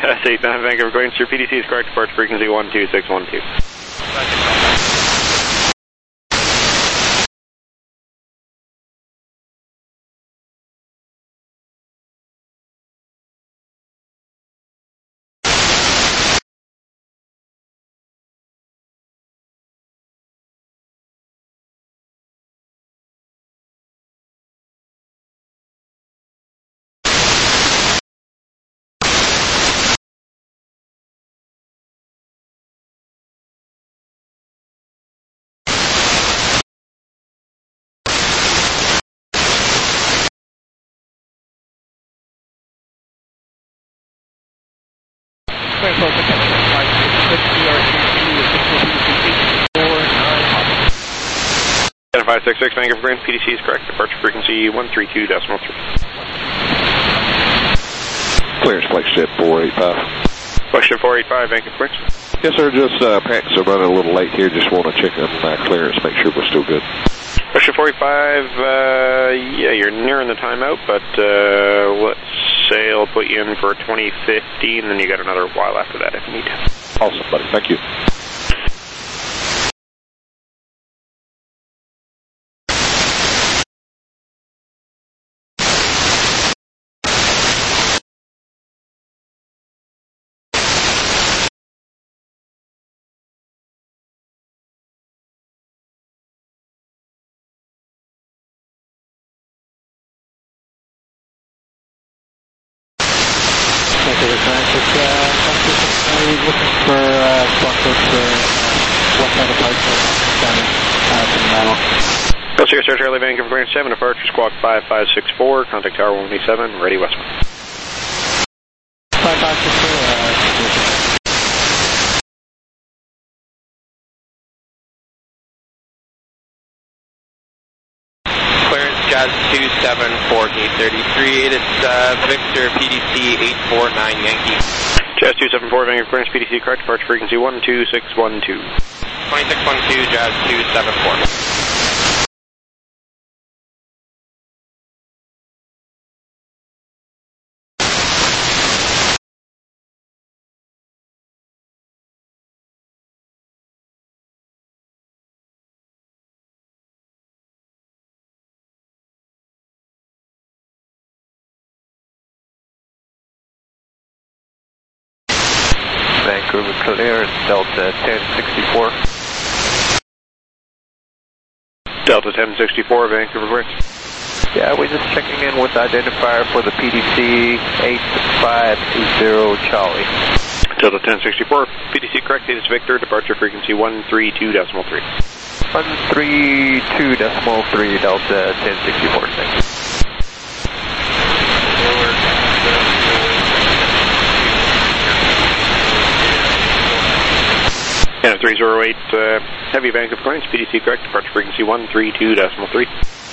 Seat 9 Vancouver Queens, your PDC is correct, departure frequency 12612. Center 566 Vancouver Queens, PDC is correct, departure frequency 132.3. Clearance flagship 485. Flagship 485 Vancouver Queens. Yes, sir. Just practice. I'm running a little late here. Just want to check on clearance, make sure we're still good. Flagship 485, yeah, you're nearing the timeout, but let's say I'll put you in for 2015, then you got another while after that if you need. Awesome, buddy. Thank you. Go Sierra Star Charlie Vancouver Queens 7, departure squawk 5564, contact tower 127, ready westbound. 5564, Clearance Jazz 274033, it's Victor PDC 849 Yankee. Jazz 274 Vancouver Queens, PDC correct, departure frequency 12612. 2612 Jazz 274. Vancouver clear, Delta 1064. Delta 1064 Vancouver Queens. Yeah, we're just checking in with identifier for the PDC 8580 Charlie. Delta 1064, PDC correct, it is Victor, departure frequency 132.3. 132.3 Delta 1064, thank you. And 308 Heavy Vancouver Queens, PDC correct, departure frequency 132.3.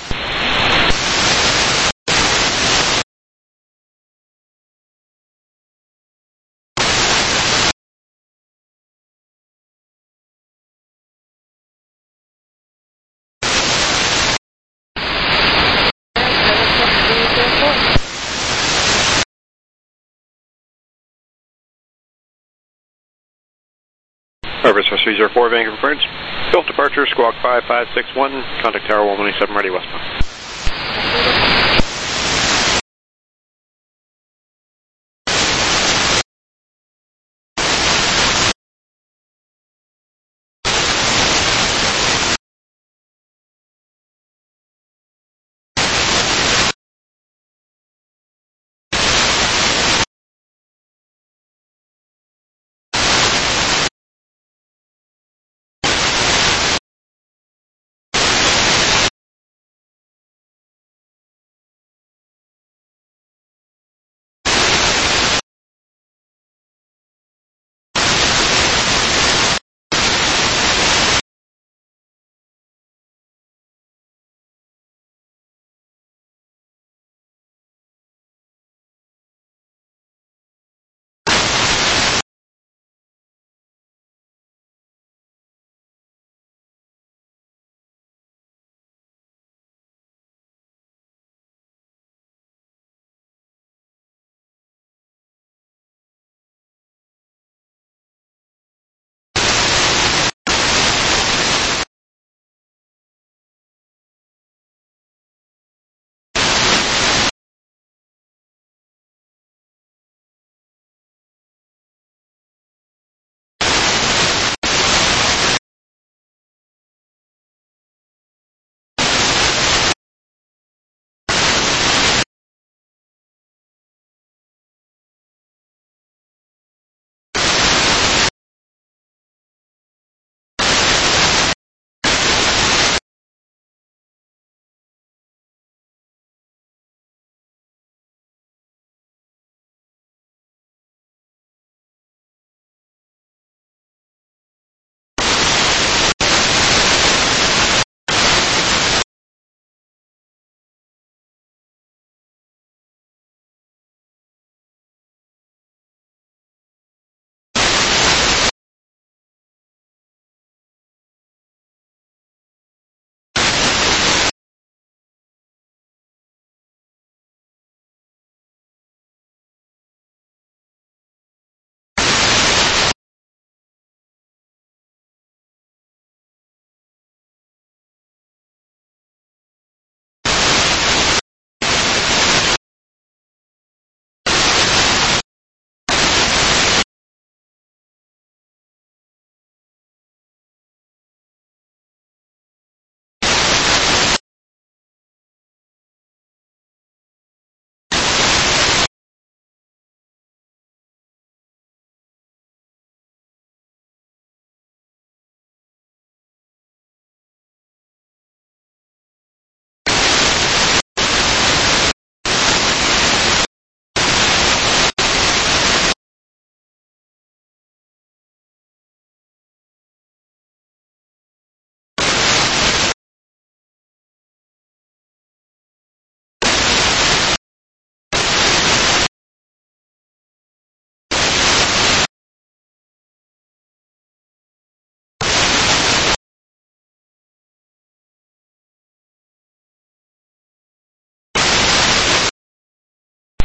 Service 304 Vancouver Queens. Gulf departure, squawk 5561, contact tower 127, ready westbound.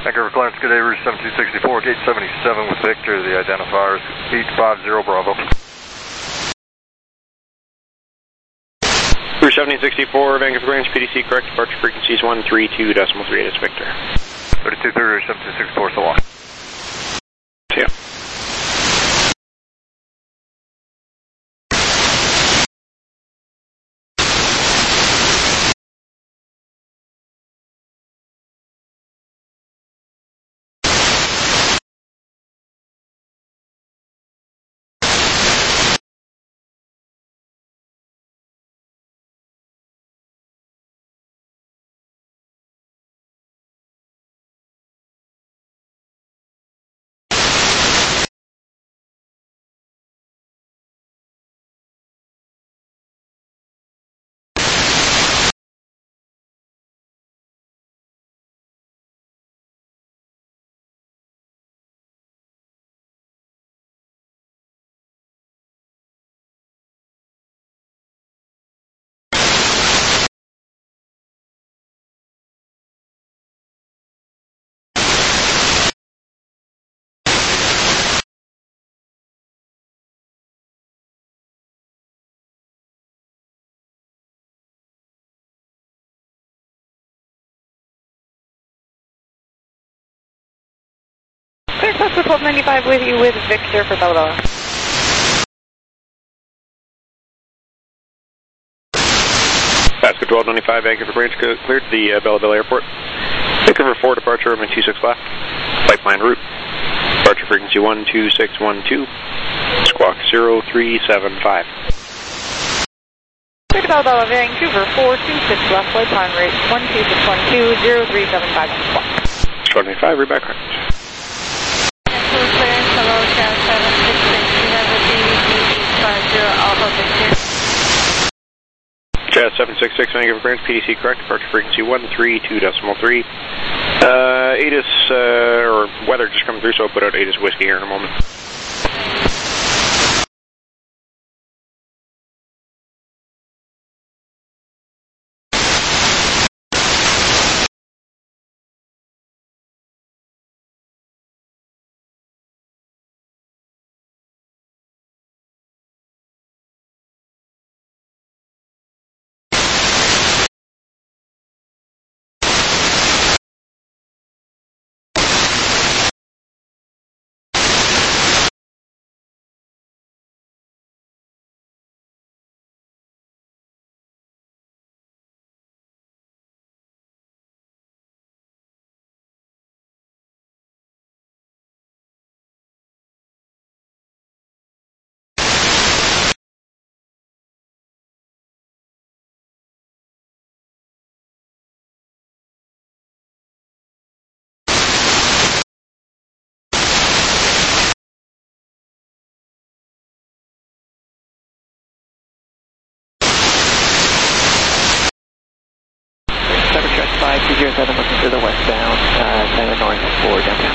Vancouver clearance, good day, Route 7264, gate 77 with Victor, the identifier is 850 Bravo. Route 7064, Vancouver clearance, PDC correct, departure frequencies 132.3, it's Victor. 3230, Route 7264, so long. See ya. Clear Cluster 1295 with you with Victor for Bella Bella. Pasco 1295, Vancouver clearance, cleared to the Bella Bella Airport. Vancouver 4, departure runway 26 left. Flight plan route. Departure frequency 12612. Squawk 0375. Clear to Bella Bella, Vancouver 426 left, flight plan route 12612, 0375 on squawk. 1295, read back correct. Vancouver clearance, hello, Jazz 766, we have a PDC 850 Alpha Victor. Jazz 766, Vancouver clearance, PDC correct, departure frequency 132.3. ATIS, or weather just coming through, so I'll put out ATIS whiskey here in a moment. Cybertruck 5207 looking to the westbound, Salmon North for downtown.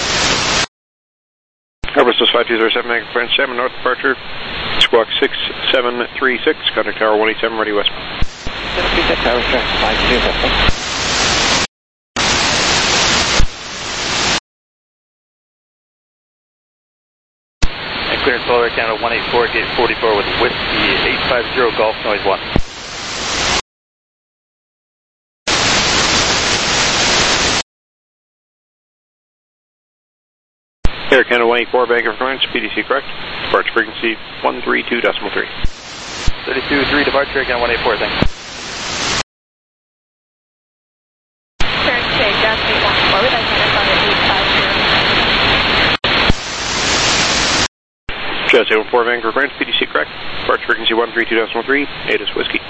Airbus 5207, Vancouver clearance, Salmon North departure. Squawk 6736, contact tower 187, ready westbound. 736, Cybertruck 5207. Clearance Delaware Canada 184, gate 44 with Whiskey 850 Golf Noise 1. Air Canada 184, Vancouver clearance, PDC correct, departure frequency 132.3. 32-3 departure, Air Canada 184, thanks. Clearance J, Jazz 814 with identifier 850. Jazz 814, Vancouver clearance, PDC correct, departure frequency 132.3, ATIS whiskey.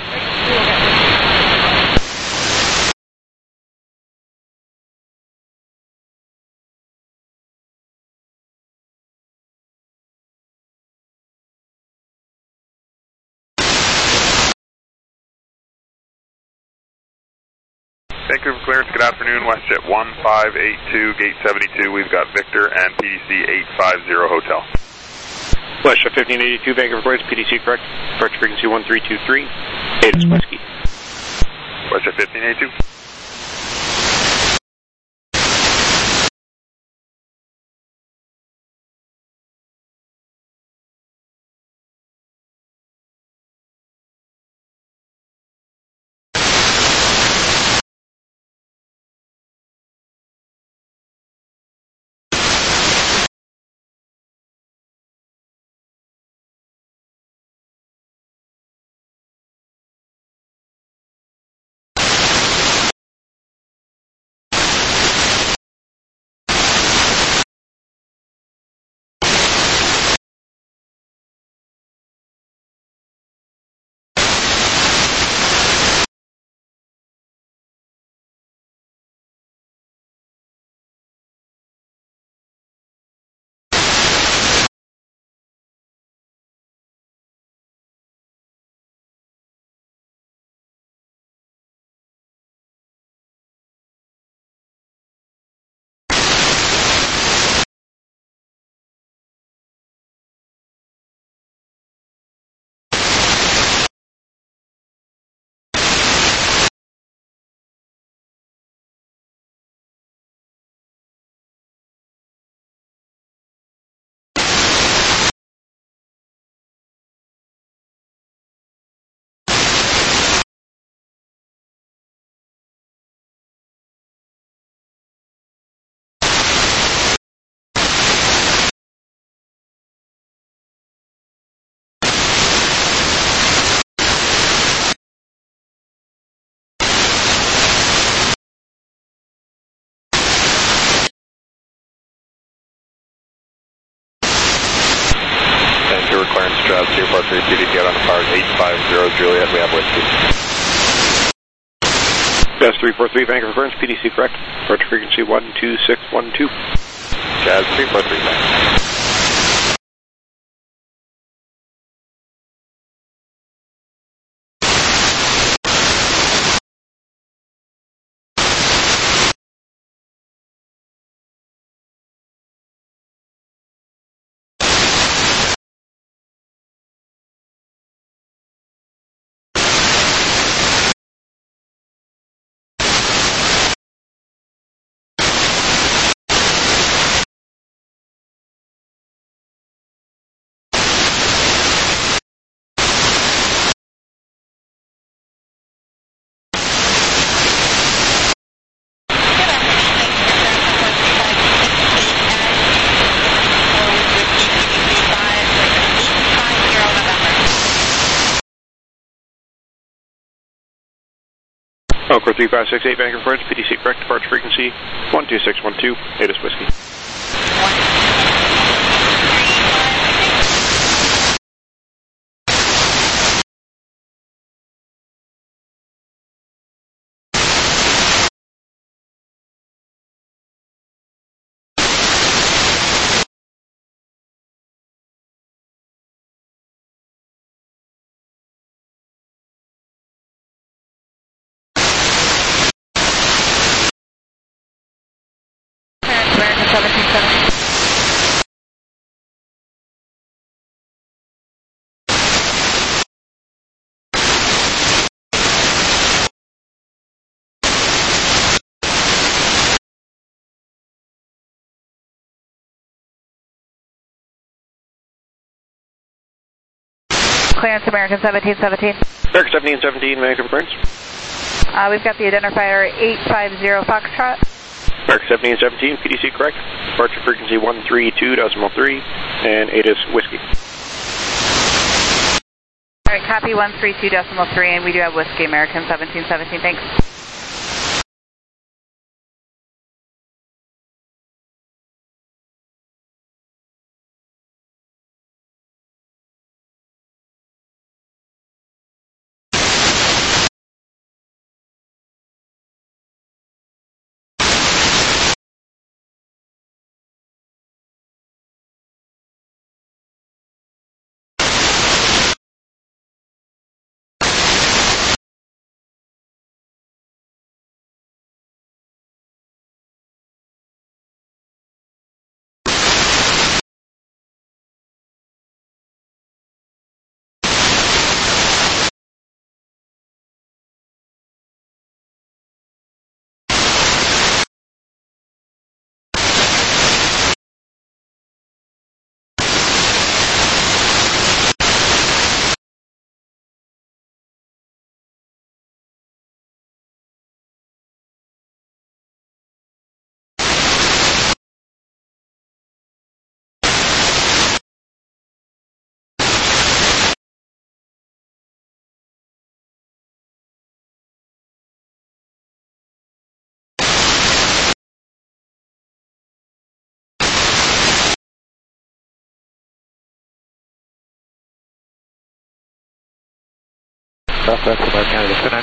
Vancouver clearance, good afternoon, WestJet 1582, gate 72, we've got Victor and PDC 850 Hotel. WestJet 1582, Vancouver clearance, PDC correct, departure frequency 1323, ATIS whiskey. WestJet 1582. Jazz 343 PDC out on the power 850 Juliet, we have whiskey. Jazz 343 Vancouver Burns, PDC correct. Departure frequency 12612. Jazz 343 back. Elcor 3568 Vancouver Burns, PDC correct. Departure frequency 12612. ATIS whiskey. American 1770. Clearance American 1717. American 1717 Vancouver Burns. We've got the identifier 850 Foxtrot. American 1717 PDC correct. Departure frequency 132.3 and ATIS whiskey. Alright, copy 132.3 and we do have whiskey American 1717, thanks. Southwest of our Canada 29.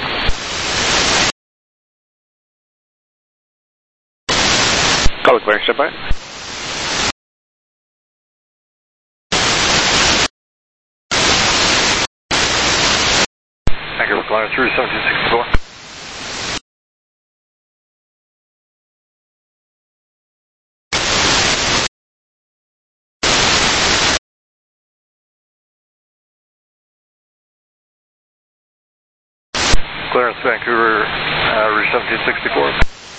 Call it clear, step by. Thank you for flying through 1764. Clearance Vancouver, Rouge 1764.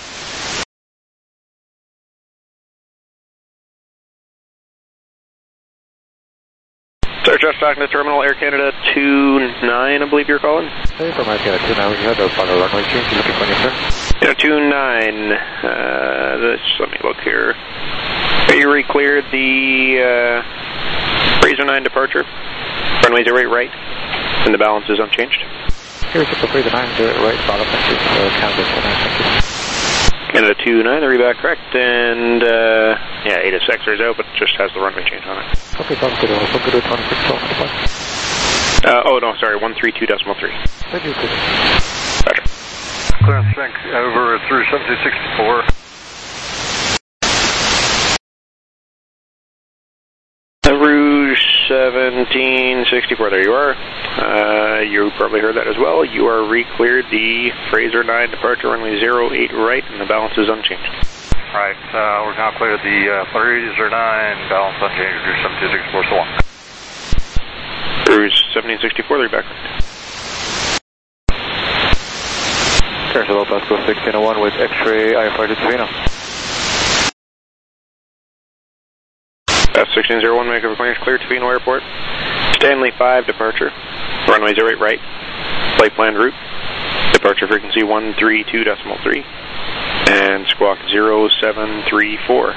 Sir, just talking to Terminal Air Canada 29, I believe you're calling. Hey, from Air Canada 29, we have the final runway change. You looking for me, sir? Yeah, 29. Let me look here. Are you re-cleared the Fraser 9 departure? Runway 08 right, and the balance is unchanged. Here's the Fraser 9, right, bottom, thank you. Canada 29, thank you. Canada 29, the reback correct, and yeah, ATIS X-rays out, but just has the runway change on it. Okay, sounds good. I'll go to 26, oh, no, sorry, 132.3. Thank you, good. Roger. Clearance bank over through 1764. Rouge 1764, there you are. You probably heard that as well. You are re-cleared the Fraser 9 departure, runway 08 right, and the balance is unchanged. Right, we're now cleared the Fraser 9, balance unchanged, Rouge 1764, so long. Rouge 1764, they're back. Clearance Hello, Pasco 1601 with X-ray IFR to Savino. 1601, make over clearance, clear to Savino Airport. Stanley 5 departure, runway 08 right, flight plan route, departure frequency 132.3, and squawk 0734.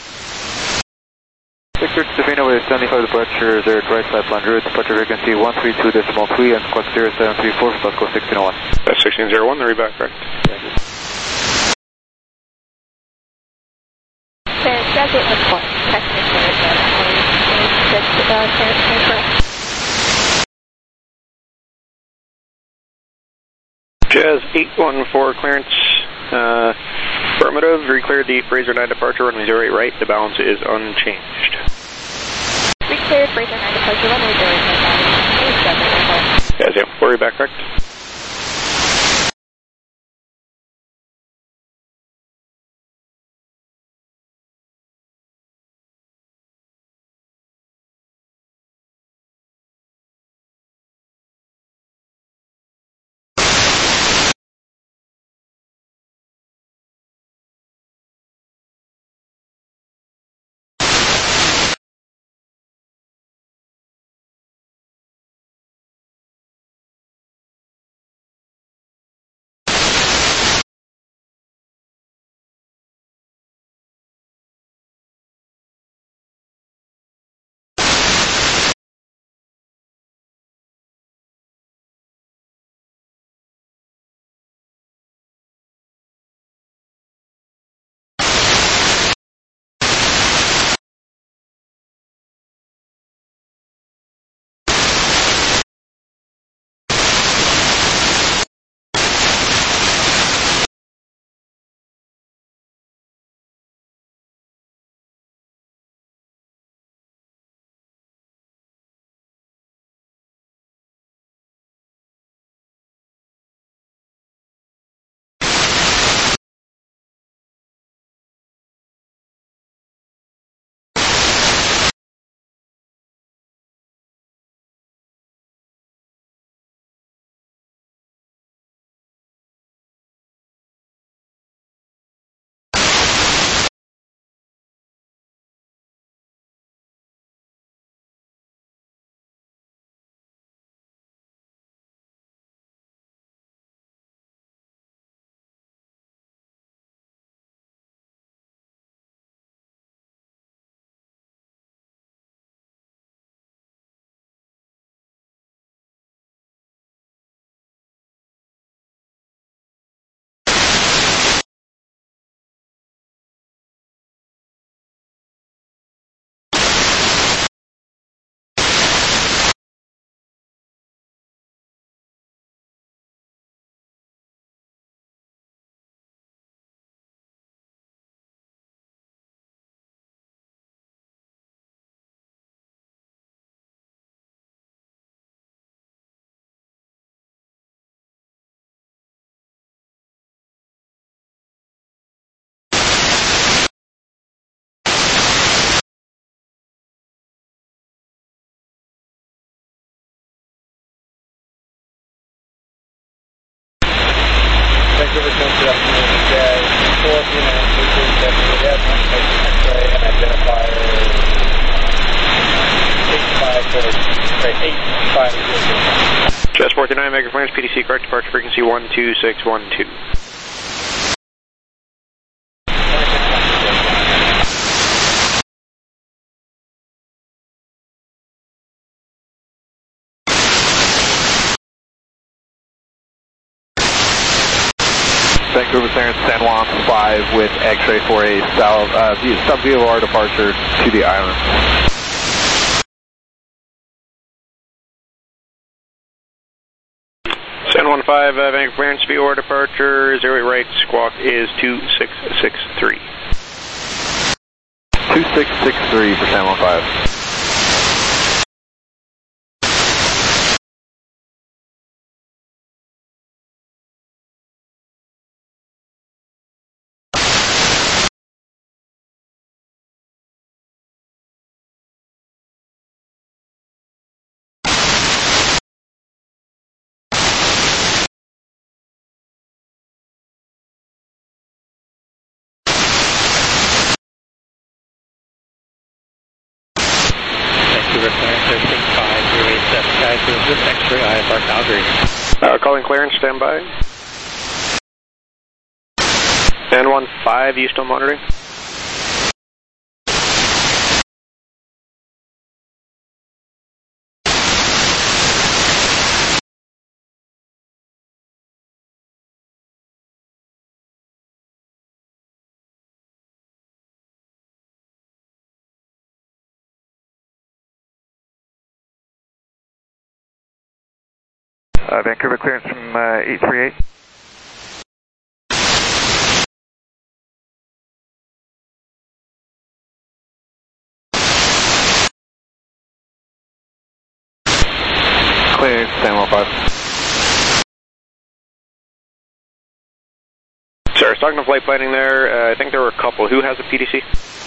Victor Savino with Stanley 5 departure, 08 right, flight plan route, departure frequency 132.3, and squawk 0734 for Pasco 1601. That's 1601, they're back, correct. Desert report, technically, Jazz 814 clearance, affirmative, re-cleared the Fraser 9 departure, runway 08 right, the balance is unchanged. Re-cleared Fraser 9 departure, runway 08 right, Jazz 814, you're back, correct. Jazz 49, Mega Flames, PDC, correct departure frequency 12612. Thank Vancouver clearance San Juan 5 with X-ray for a sub-VOR departure to the island. San Juan 5, Vancouver clearance, VOR departure, 08 right, squawk is 2663. 2663 for San Juan 5. Calling clearance, stand by. San Juan 5, you still monitoring? Vancouver clearance from 838. Clearance, San Juan 5. Sorry, I was talking to flight planning there. I think there were a couple. Who has a PDC?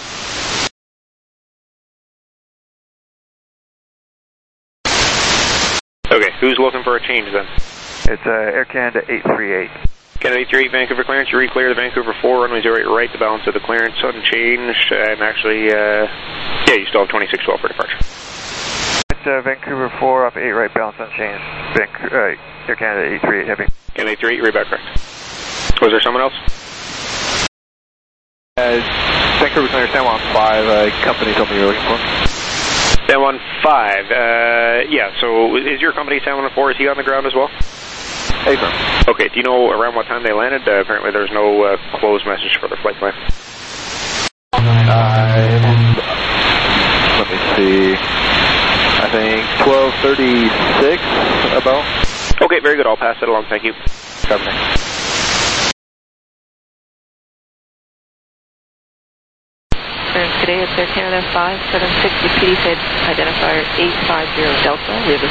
Okay, who's looking for a change then? It's Air Canada 838. Canada 838, Vancouver clearance. You re-clear the Vancouver 4, runway 08 right, the balance of the clearance unchanged. And actually, yeah, you still have 2612 for departure. It's Vancouver 4 up 8 right, balance unchanged. Air Canada 838 heavy. Canada 838, read back correct. Was there someone else? Vancouver clearance San Juan 5, company told me you were looking for. San Juan 5, yeah, so is your company San Juan 4, is he on the ground as well? Hey, sir. Okay, do you know around what time they landed? Apparently there's no closed message for the flight plan. Let me see. I think 12:36 about. Okay, very good. I'll pass that along. Thank you. Copy. Today it's Air Canada 576 PD said identifier 850 Delta. We have a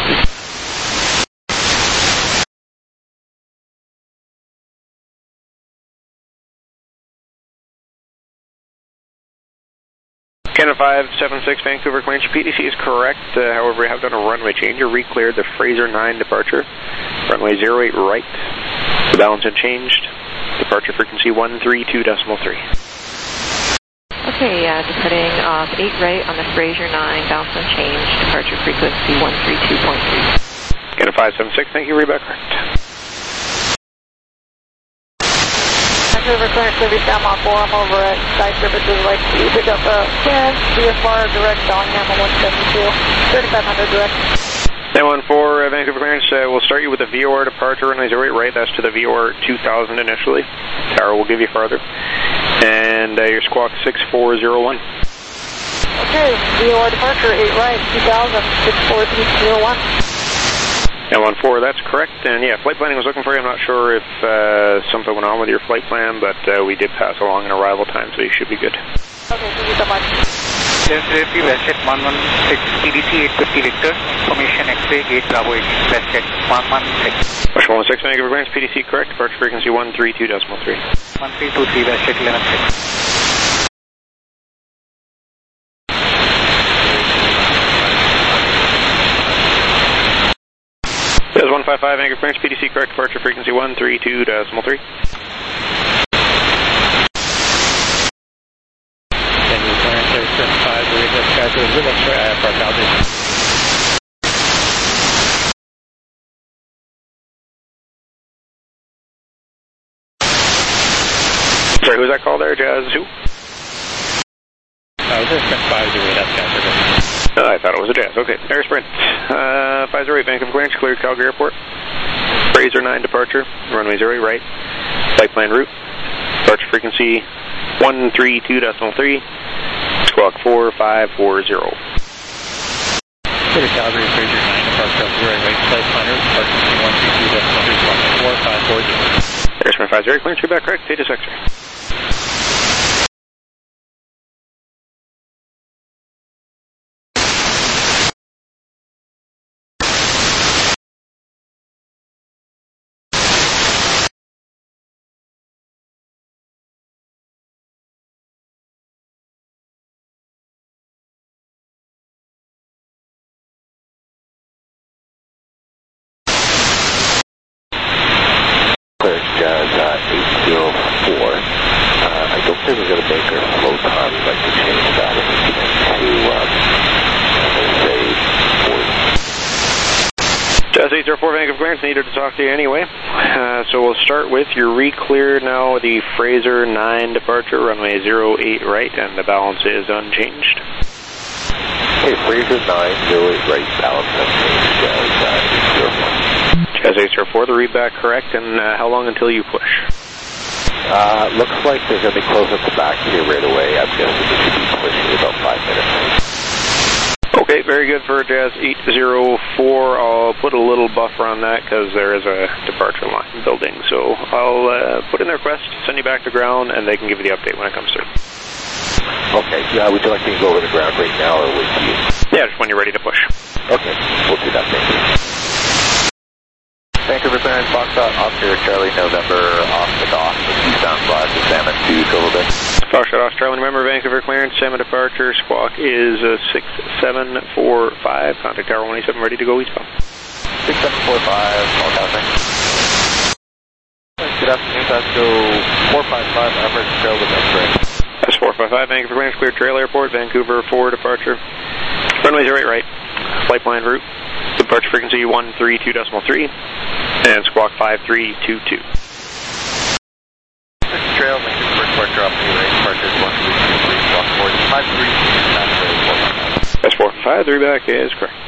Canada 576 Vancouver clearance. Your PDC is correct. However, we have done a runway change. You re-cleared the Fraser 9 departure. Runway 08 right. The balance unchanged. Departure frequency 132.3. Okay, just heading off 8 right on the Fraser 9, balance unchanged, departure frequency 132.3. Canada 576, thank you, read back correct. Vancouver clearance, Liberty San Juan 4, I'm over at Sky Services, like to pick up clearance, VFR direct, Bellingham 172, 3500 direct. San Juan 4, Vancouver clearance, we'll start you with a VOR departure, runway 08 right, that's to the VOR 2000 initially. Tower will give you farther. And your squawk 6401. Okay, VOR departure, 8 right, 2000, 64301. San Juan 4, that's correct. And yeah, flight planning was looking for you. I'm not sure if something went on with your flight plan, but we did pass along an arrival time, so you should be good. Okay, thank you so much. JP Westjet 116, PDC 850 Victor, information X-ray, gate Bravo 18, Westjet 116. Rush 116, Vancouver clearance, PDC correct, departure frequency 132.3. 1323, Westjet 116. There's 155, Vancouver clearance, PDC correct, departure frequency 132.3. Sorry, who's that call there? Jazz who? This is Sprint 508, that's Jazz. I thought it was a Jazz. Okay, Air Sprint. 508, Vancouver clearance, cleared Calgary Airport. Fraser 9 departure, runway 08 right. Flight plan route. Departure frequency 132.3, squawk 4540. Clear Calgary, Fraser 9, departure of 0 right, flight planner, departure frequency 132.3, squawk 4540. Airspan 50, clearance feedback correct, status X-ray. Jazz 804. I don't think we're going to make our flow time. We'd like to change that to, say, 40. Jazz 804, Vancouver clearance, needed to talk to you anyway. So we'll start with your re-clear now, the Fraser 9 departure, runway 08 right, and the balance is unchanged. Hey, Fraser 9, 08 right, balance unchanged, Jazz 804. Jazz 804, the readback correct, and how long until you push? Looks like they're going to be closing the back here right away. I'm guessing it should be pushing about 5 minutes. Okay, very good for Jazz 804. I'll put a little buffer on that because there is a departure line building. So I'll put in the request, send you back to ground, and they can give you the update when it comes through. Okay, would you like me to go over the ground right now or wait for you? Yeah, just when you're ready to push. Okay, we'll do that, thank you. Vancouver clearance, Foxtrot, Oscar, Charlie, November, off the dock, eastbound flight to Salmon to Silver Bay. Foxtrot, Australia, November, Vancouver clearance, Salmon departure, squawk is 6745, contact tower 187, ready to go eastbound. 6745, all copy. Good afternoon, that's go 455, average trail with X-ray. That's 455, Vancouver clearance, clear Trail Airport, Vancouver 4 departure. Runway 08 right, flight plan route. Departure frequency 132.3 and squawk 5322. Trail, Vancouver departure off the right, departure 132.3, squawk 4553. That's 455, the readback is correct.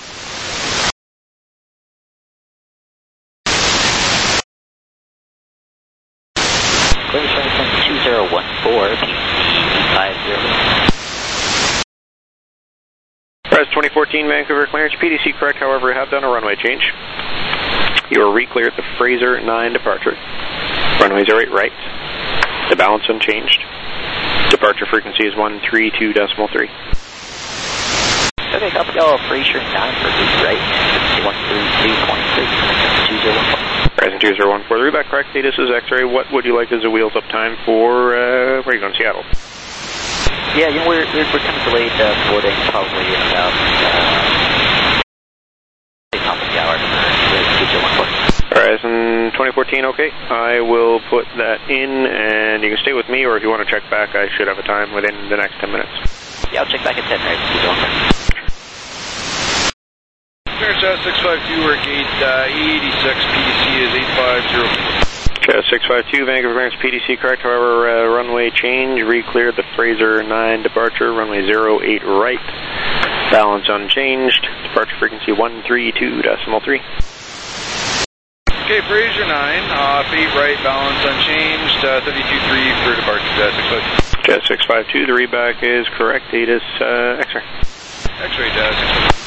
Clear 2014, PDC 50. Press 2014 Vancouver clearance, PDC correct, however, have done a runway change. You are re-cleared the Fraser 9 departure. Runway 08 right. The balance unchanged. Departure frequency is 132.3. Okay, copy all Fraser 9 for the right, 132.3, 2014. Horizon 2014, the readback correct, status is X-ray. What would you like as a wheels up time for, where are you going, Seattle? Yeah, we're kind of delayed boarding probably in about half an hour. Horizon 2014, okay. I will put that in, and you can stay with me, or if you want to check back, I should have a time within the next 10 minutes. Yeah, I'll check back at 10 minutes. Clearance 652, we're gate 86, PDC is 8504. 652, Vancouver clearance, PDC correct, however, runway change, re-cleared the Fraser 9 departure, runway 08 right, balance unchanged, departure frequency 132.3. Okay, Fraser 9, off 8 right, balance unchanged, 32.3 for departure, Jazz 652. Jazz 652, the readback is correct, status X-ray. X-ray, Jazz 652.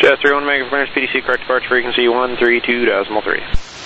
Yes, 31 Mega for Clearance, PDC, correct departure frequency 132.3.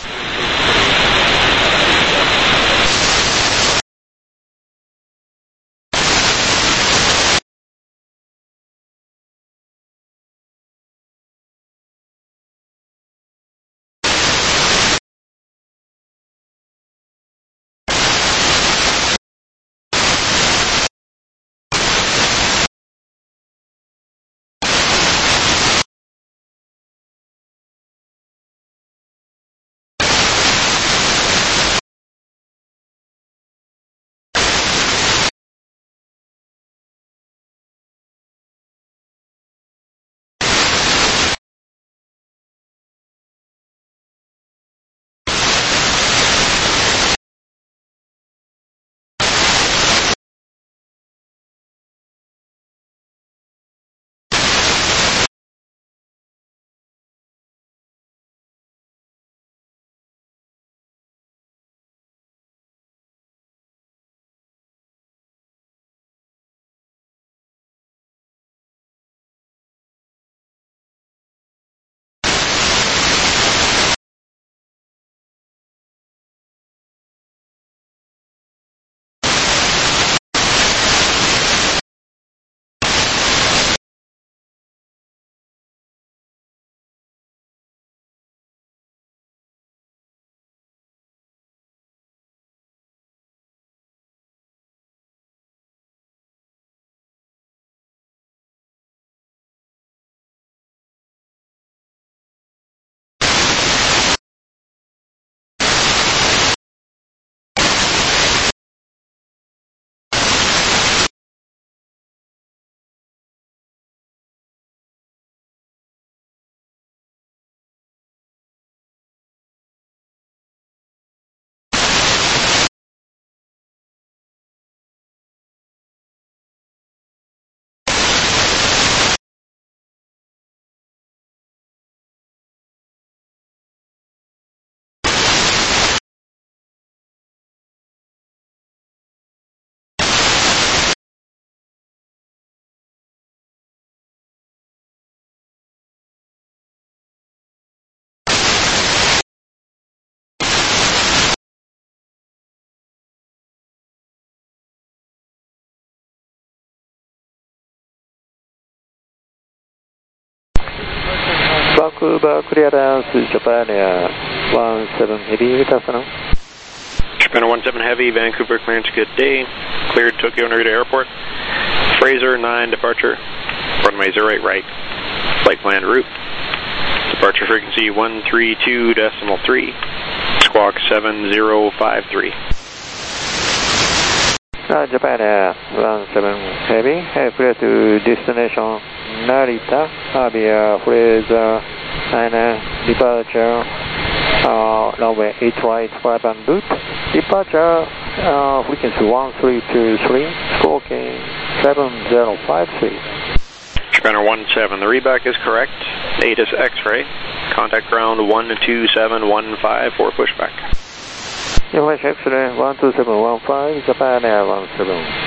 Vancouver clearance, Japan Air 17 Heavy, good afternoon. Japan 17 Heavy, Vancouver clearance, good day. Cleared Tokyo Narita Airport. Fraser 9 departure. Runway 08 right. Flight plan route. Departure frequency 132.3. Squawk 7053. Japan Air 17 Heavy, clear to destination Narita via Fraser 9 departure, runway 8 right, 5 and route. Departure frequency 1323, squawking 7053. Japan 17, the readback is correct. ATIS X-ray. Contact ground 12715 for pushback. X-ray 12715, Japan Air 17.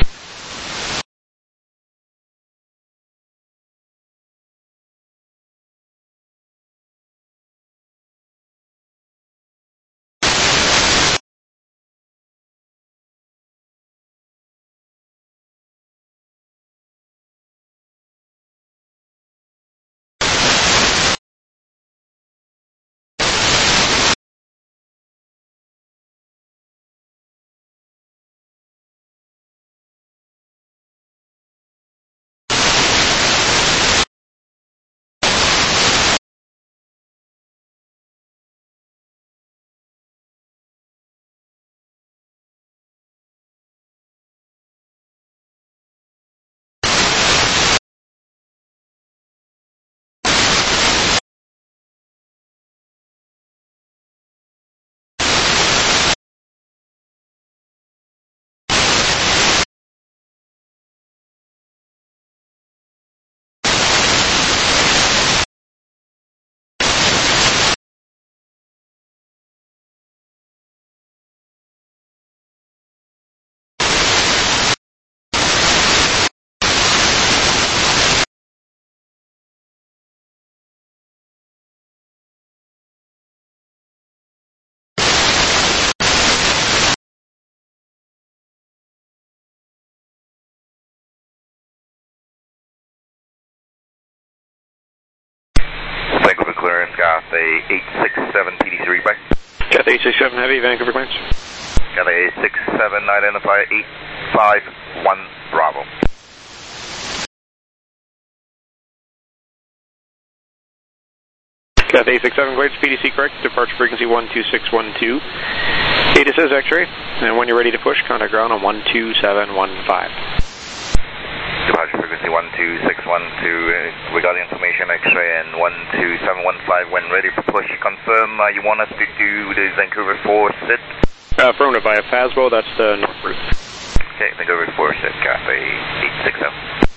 Cathay 67 Heavy, Vancouver clearance. Cathay 67, identify 851 Bravo. Cathay 67 clearance, PDC correct, departure frequency 12612. Data says X-ray, and when you're ready to push, contact ground on 12715. Departure frequency 12612, we got information X-ray and 12715. When ready for push, confirm you want us to do the Vancouver 4 sit? Affirmative via Fasbo, that's the north route. Okay, Vancouver 4 sit, Cathay 867.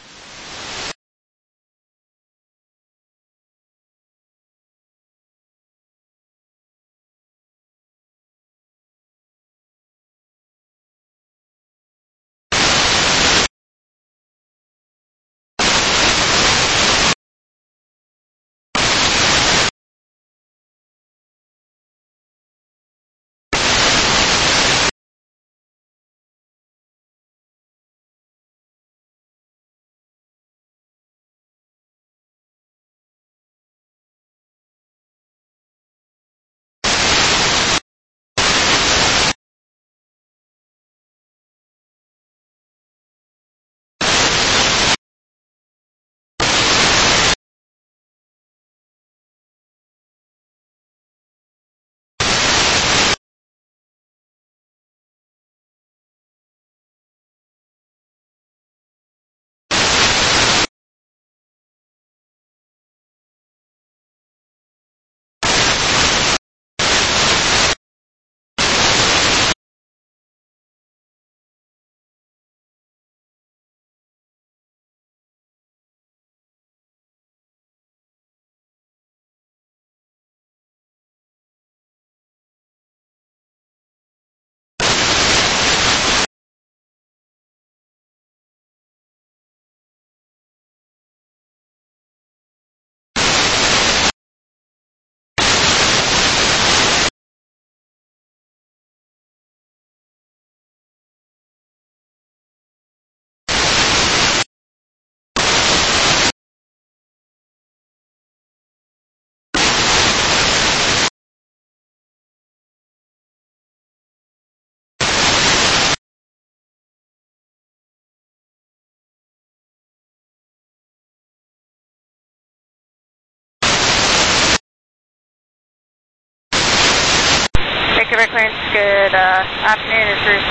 Vancouver clearance, good afternoon, it's Route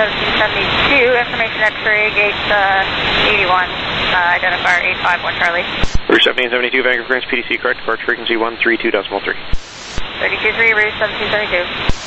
1772, information X-ray, gate 81, identifier 851 Charlie. Route 1772, Vancouver clearance, PDC correct, departure frequency 132.3. 32.3, Route 1772.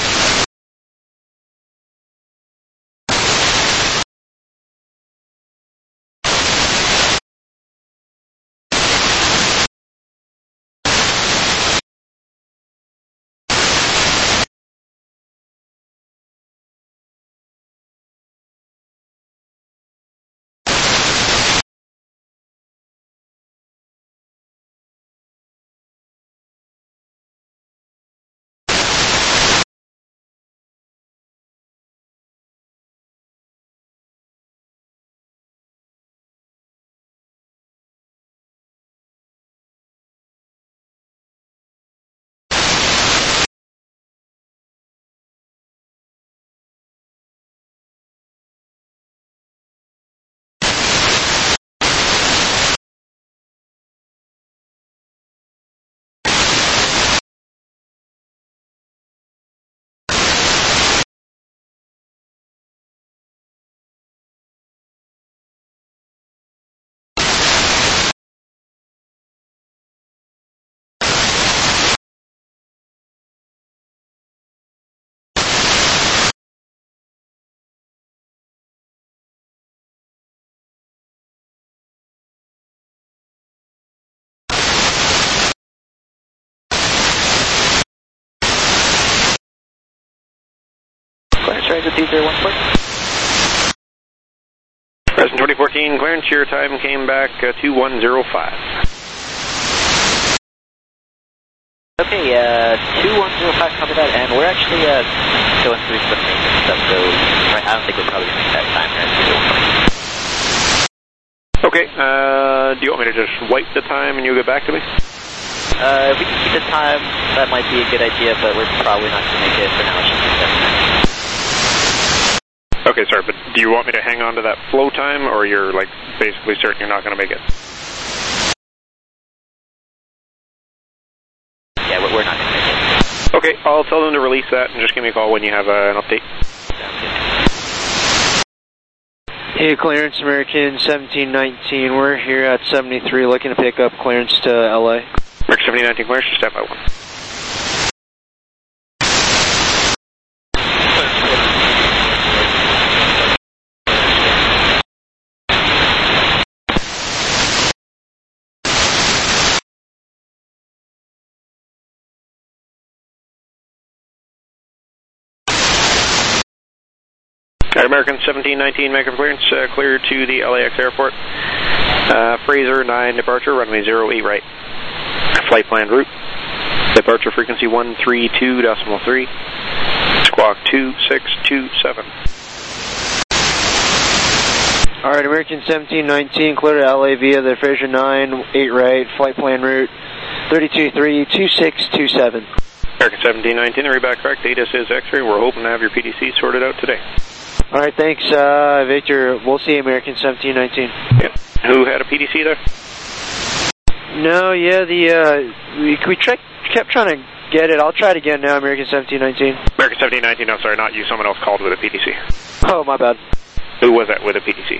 Clearance, transit 201 Present 2014, clearance, your time came back 2105. Okay, 2105, copy that, and we're actually going through some maintenance stuff, so I don't think we'll probably make that time here. Okay, do you want me to just wipe the time and you'll get back to me? If we can keep the time, that might be a good idea, but we're probably not going to make it for now. It's just a 7. Okay, sorry, but do you want me to hang on to that flow time, or you're like basically certain you're not going to make it? Yeah, we're not going to make it. Okay, I'll tell them to release that and just give me a call when you have an update. Hey, clearance American 1719. We're here at 73 looking to pick up clearance to LA. American 1719 clearance, just stand by 1. American 1719, make a clearance, clear to the LAX airport. Fraser 9 departure, runway 08 right. Flight plan route. Departure frequency 132.3. Squawk 2627. Alright, American 1719, clear to LA via the Fraser 9, 8 right, flight plan route 323-2627. American 1719, reback correct, data says X-ray, we're hoping to have your PDC sorted out today. Alright, thanks, Victor. We'll see you, American 1719. Yep. Who had a PDC there? No, yeah, we kept trying to get it. I'll try it again now, American 1719. American 1719, no, sorry, not you. Someone else called with a PDC. Oh, my bad. Who was that with a PDC?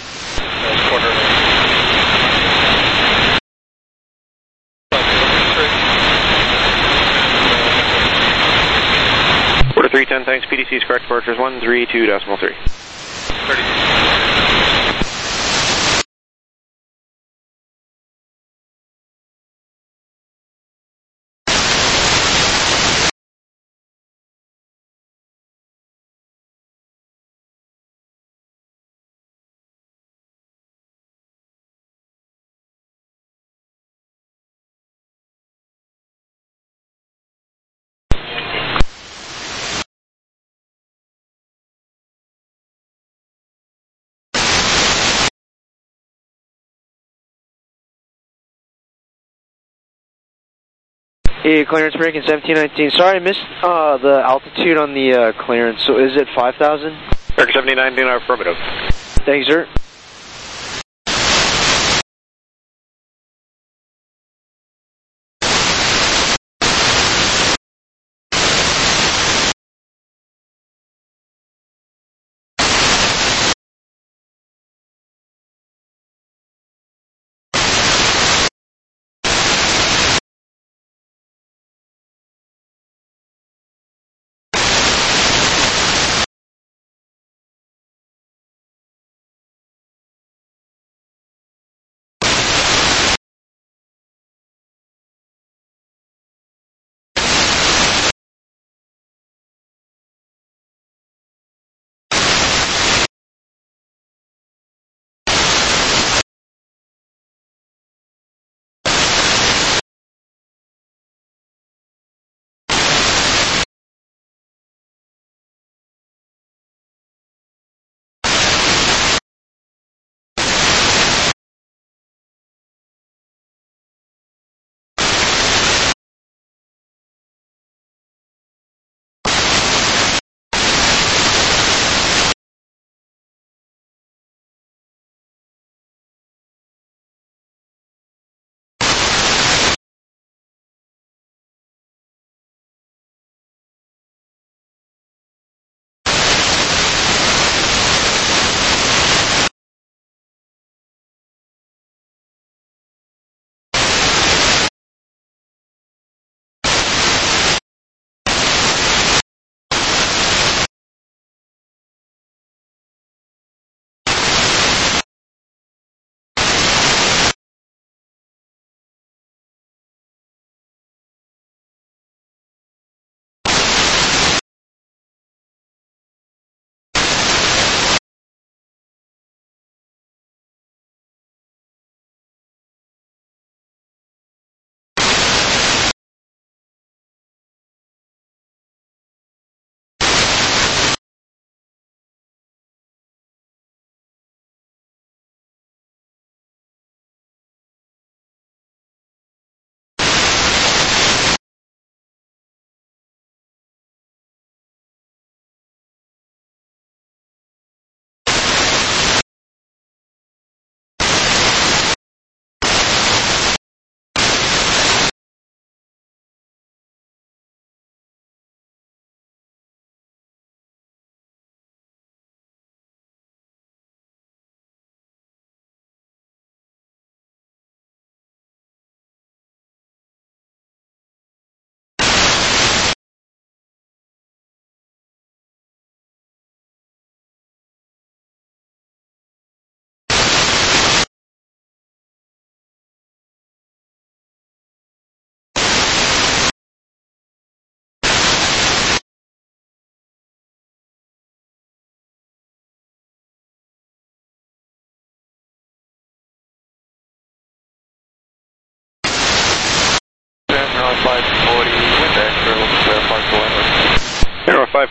Quarter 310, thanks. PDC is correct. Departure is 132.3. 30. Hey, clearance American 1719. Sorry, I missed the altitude on the clearance. So is it 5,000? American 1719, affirmative. Thanks, sir.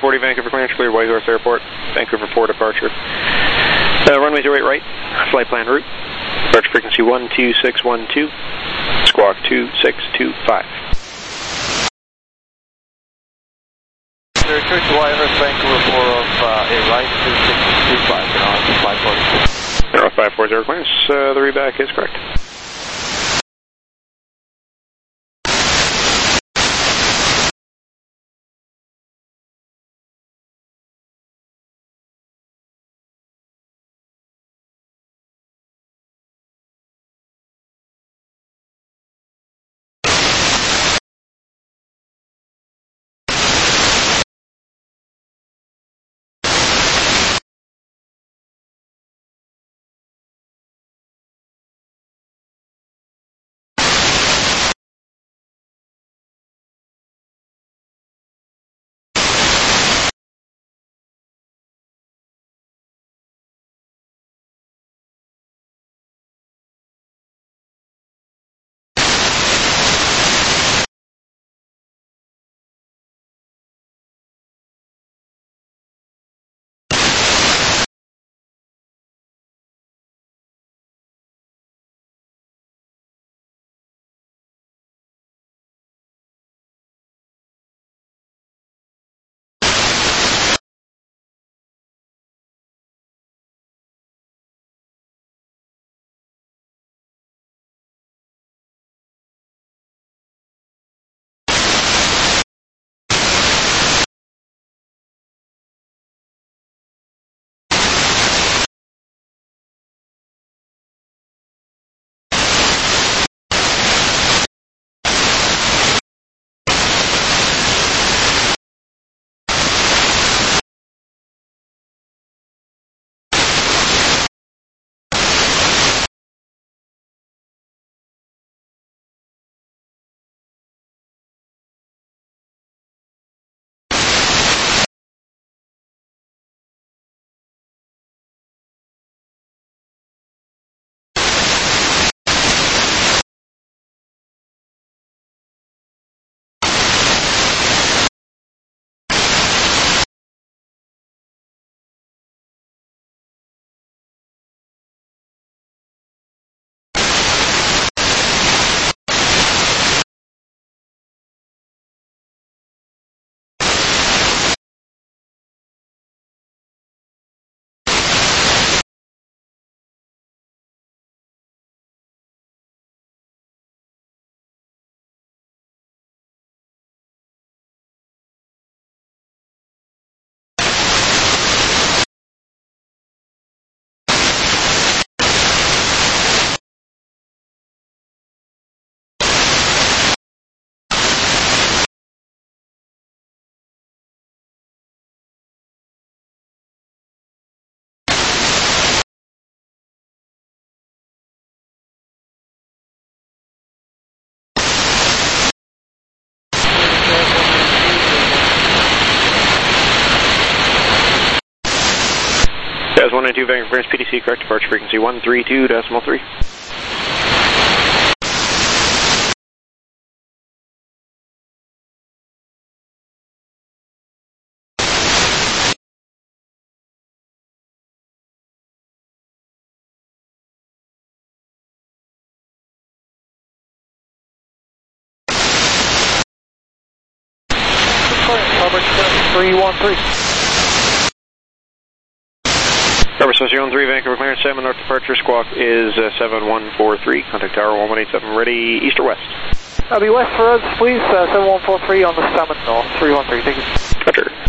40 Vancouver clearance cleared Whitehorse Airport, Vancouver 4 departure. Runway 08 right, flight plan route, departure frequency 12612, squawk 2625. Return to Whitehorse, Vancouver 4 of a right 2625, and on 540. 540 clearance, the reback is correct. Jazz 192 Vancouver clearance PDC, correct departure frequency 132.3. Coverage 313. Coverage 313 Vancouver clearance, Salmon North departure, squawk is 7143, contact tower 1187, ready east or west? That'll be west for us, please, 7143 on the Salmon North, 313, thank you. Roger.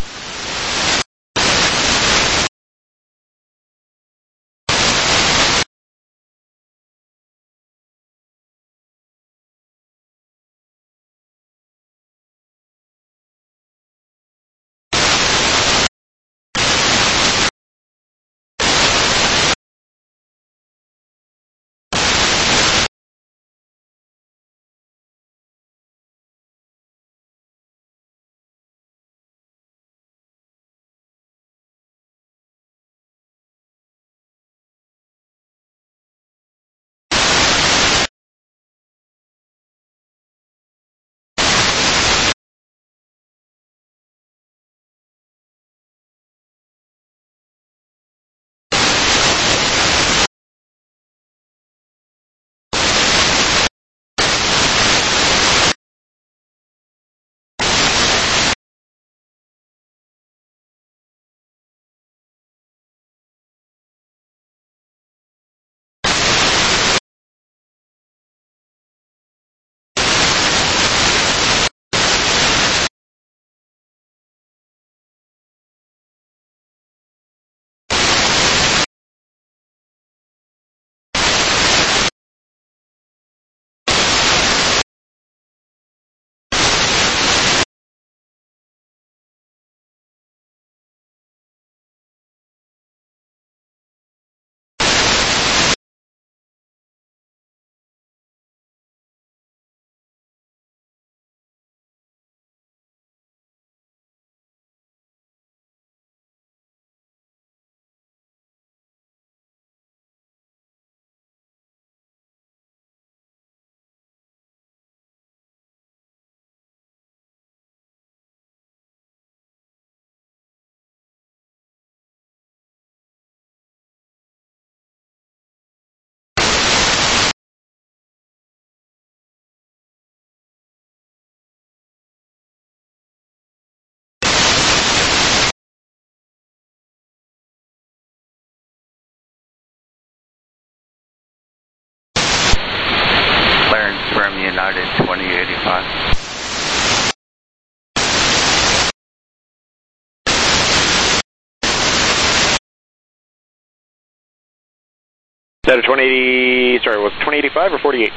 United 2080, sorry, was it 2085 or 48?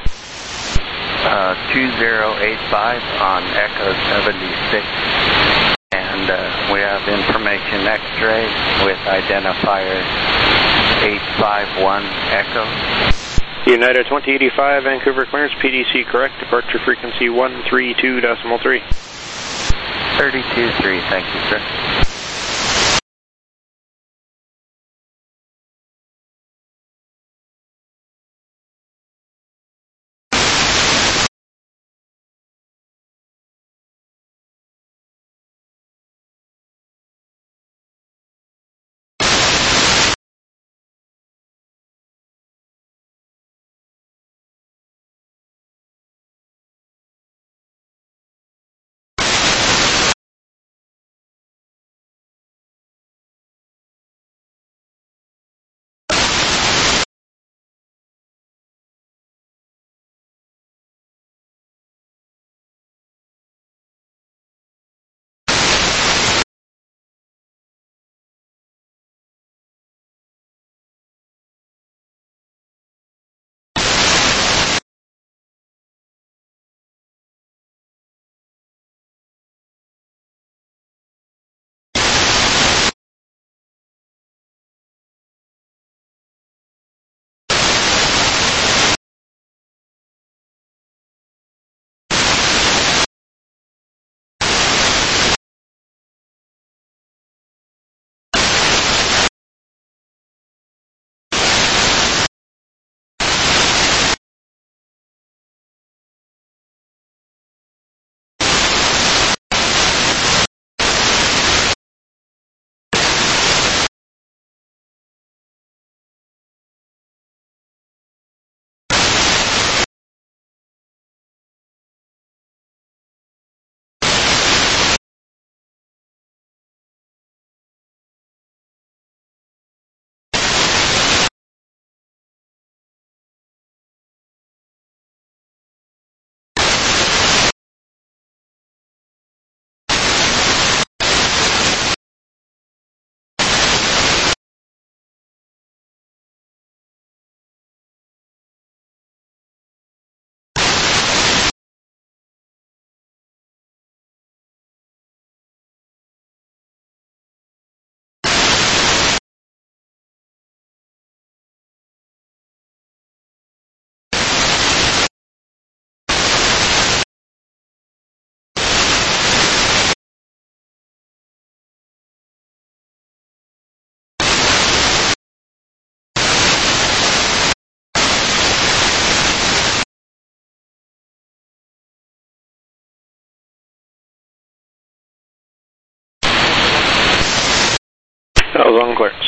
2085 on Echo 76. And we have information X-ray with identifier 851 Echo. United 2085, Vancouver clearance, PDC correct, departure frequency 132.3. 32.3, thank you, sir. That was on clearance.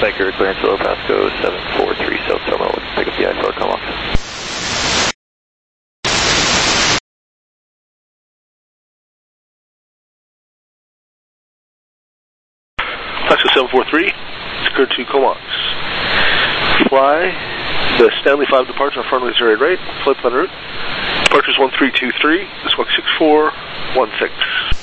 Spiker, clearance below Pasco 743 South Terminal. Pick up the I-4 Comox. Pasco 743, cleared to Comox. Fly the Stanley 5 departure on runway 08 right, flight plan route. Departure is 1323, squawk 6416.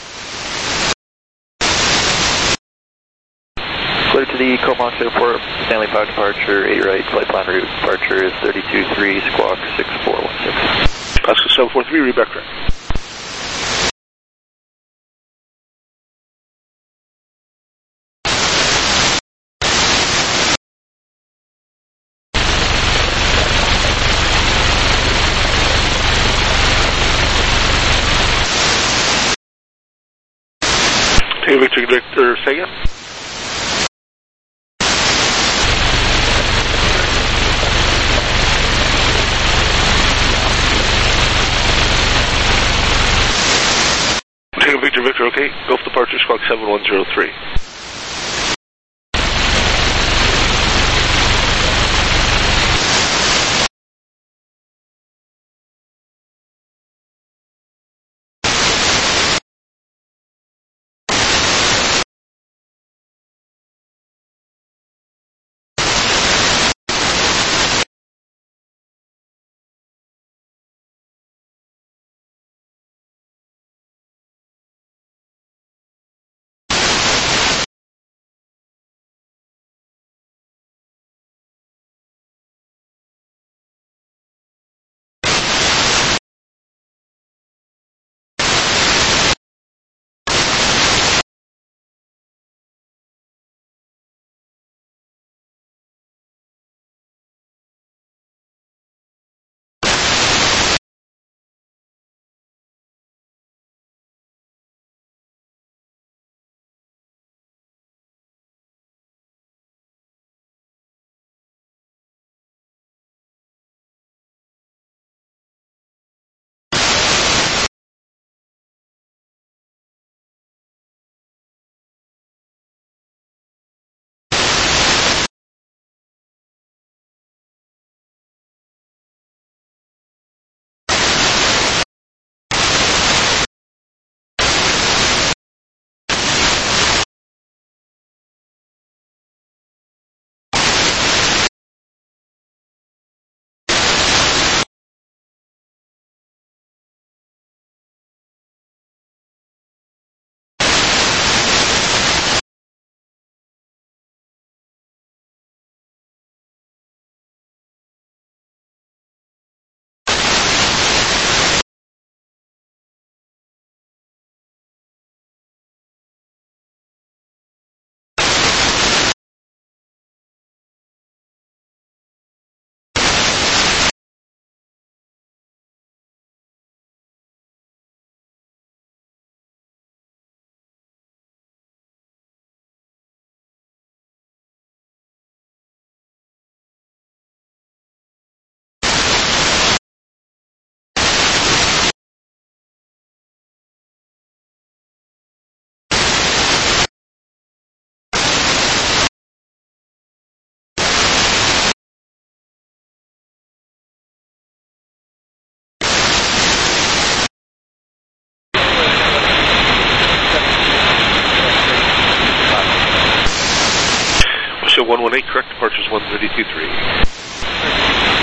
Clear to the Comox Airport, Stanley 5 departure, 8 right, flight plan route. Departure is 323, squawk 6416. Pasco 743, read back correct. Take Victor, say again. Take Victor, okay. Gulf departure, squawk 7103. Show 118, correct departure is 1323.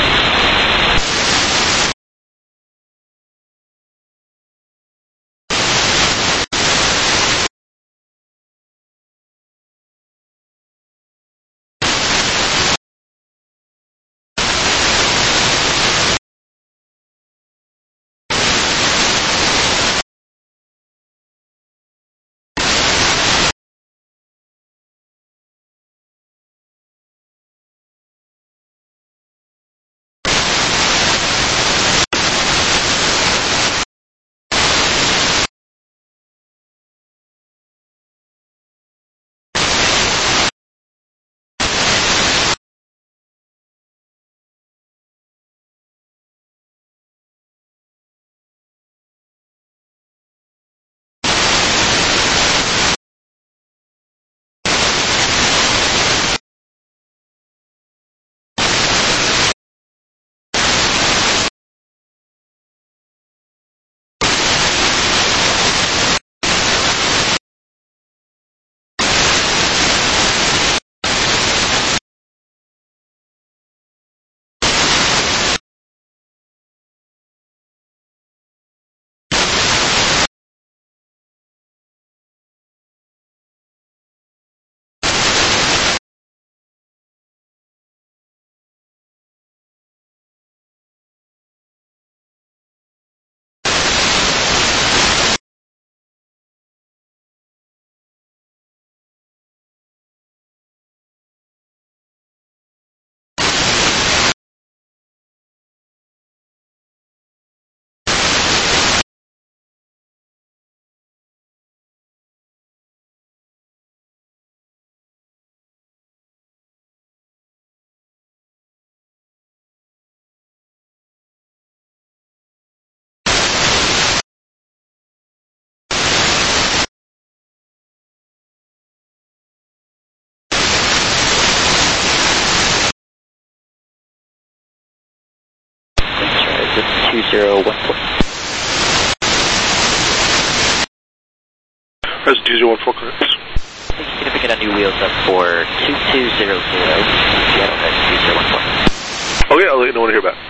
Present 2014, correct. Going to pick up new wheels up for 2200, Seattle Head 2014. Okay, I'll let you know when I hear back.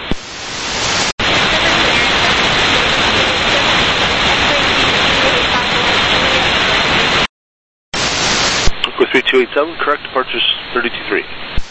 Go 3287, correct, departures 323.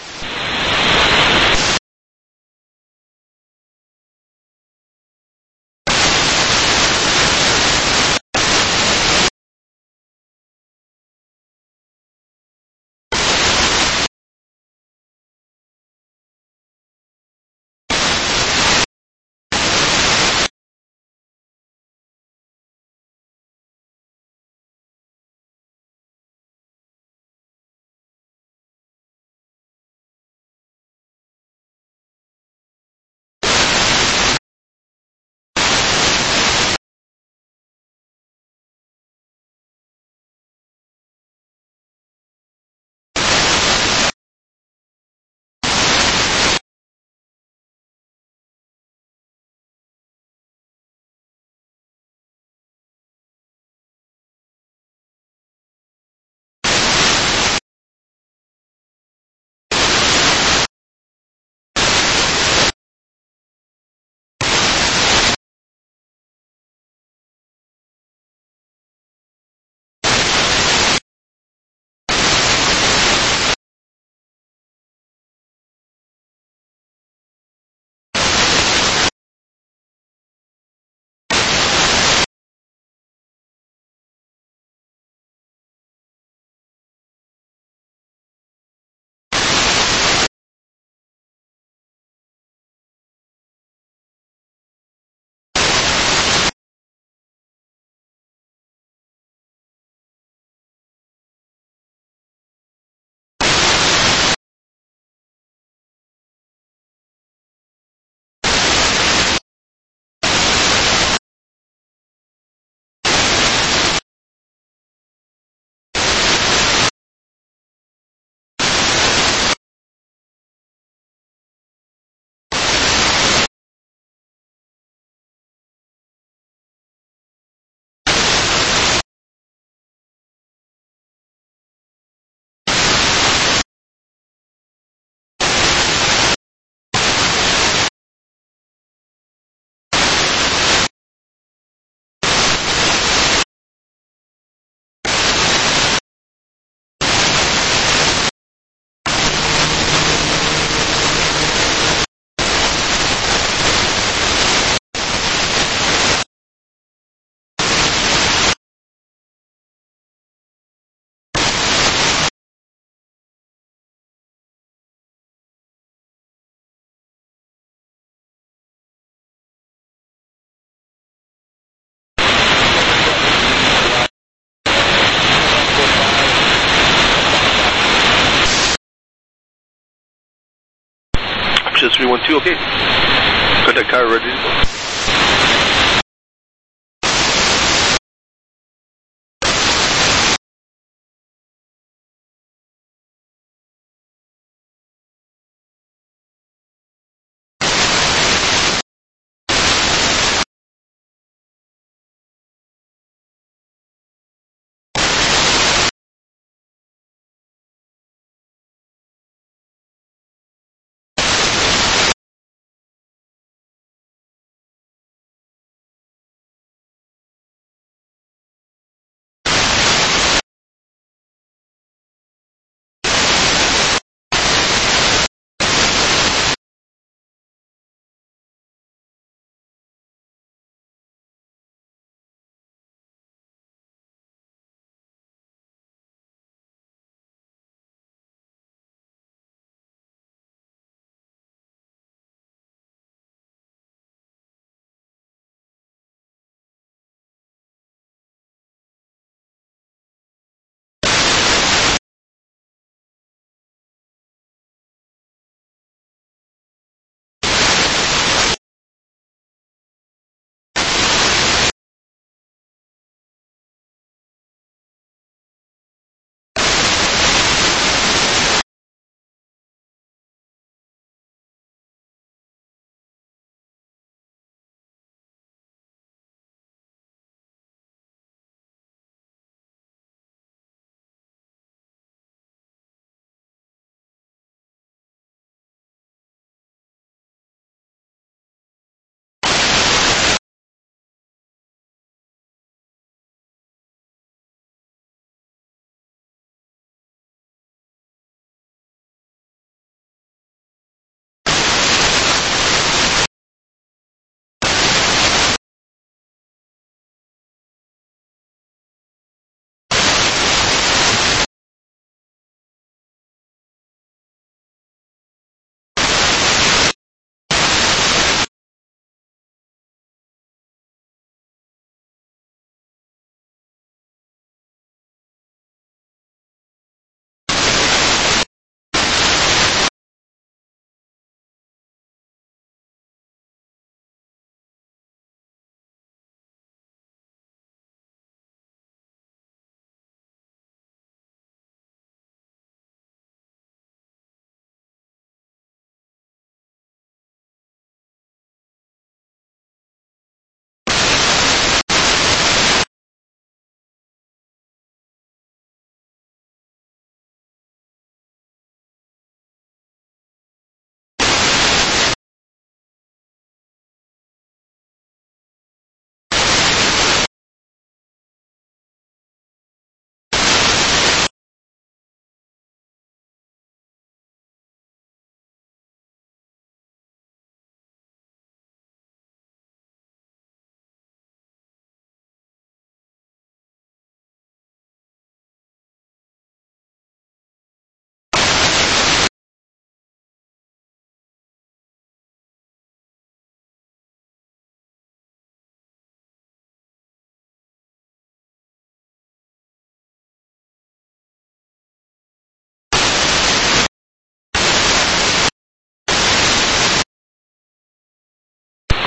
Just 312, okay. Got that car ready to go.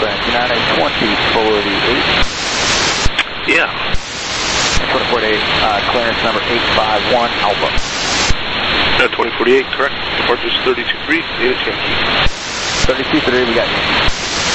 Brent. United 2048. Yeah. 2048, clearance number 851 Alpha. 2048, correct. Departures 32-3, Units Yankee. 32-3, we got Yankee.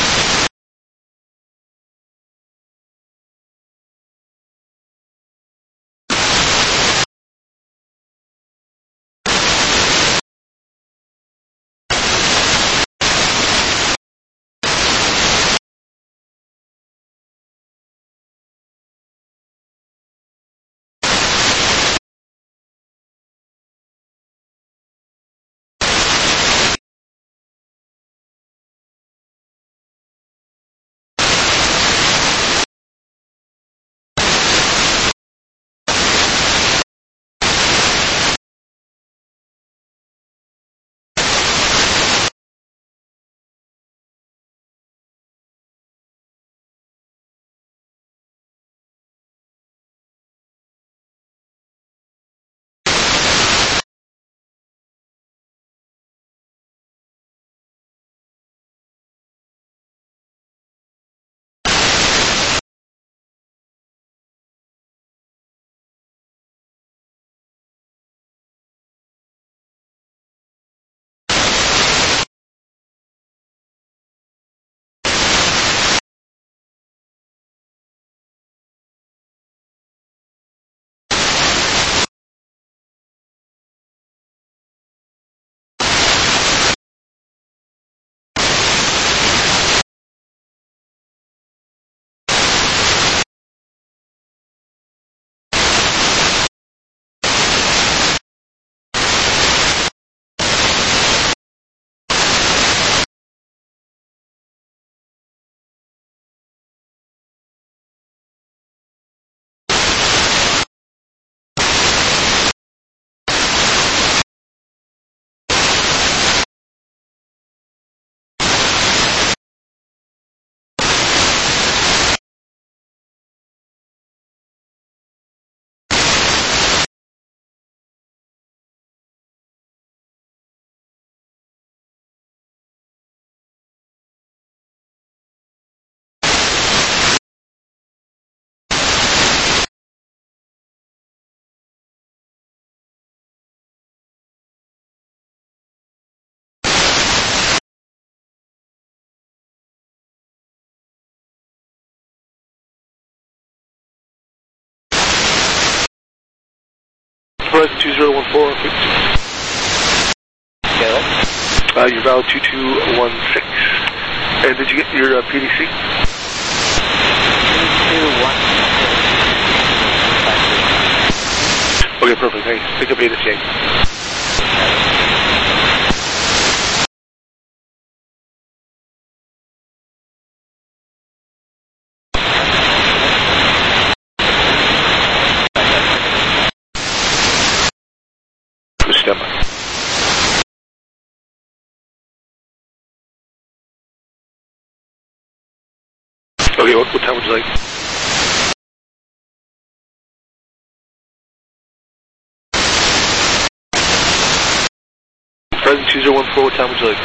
Verizon 2014, 52. You're valid 2216. And did you get your PDC? 2216. Okay, perfect. Thanks. Pick up Units Yankee. Step. Okay, what time would you like? Verizon 2014, what time would you like?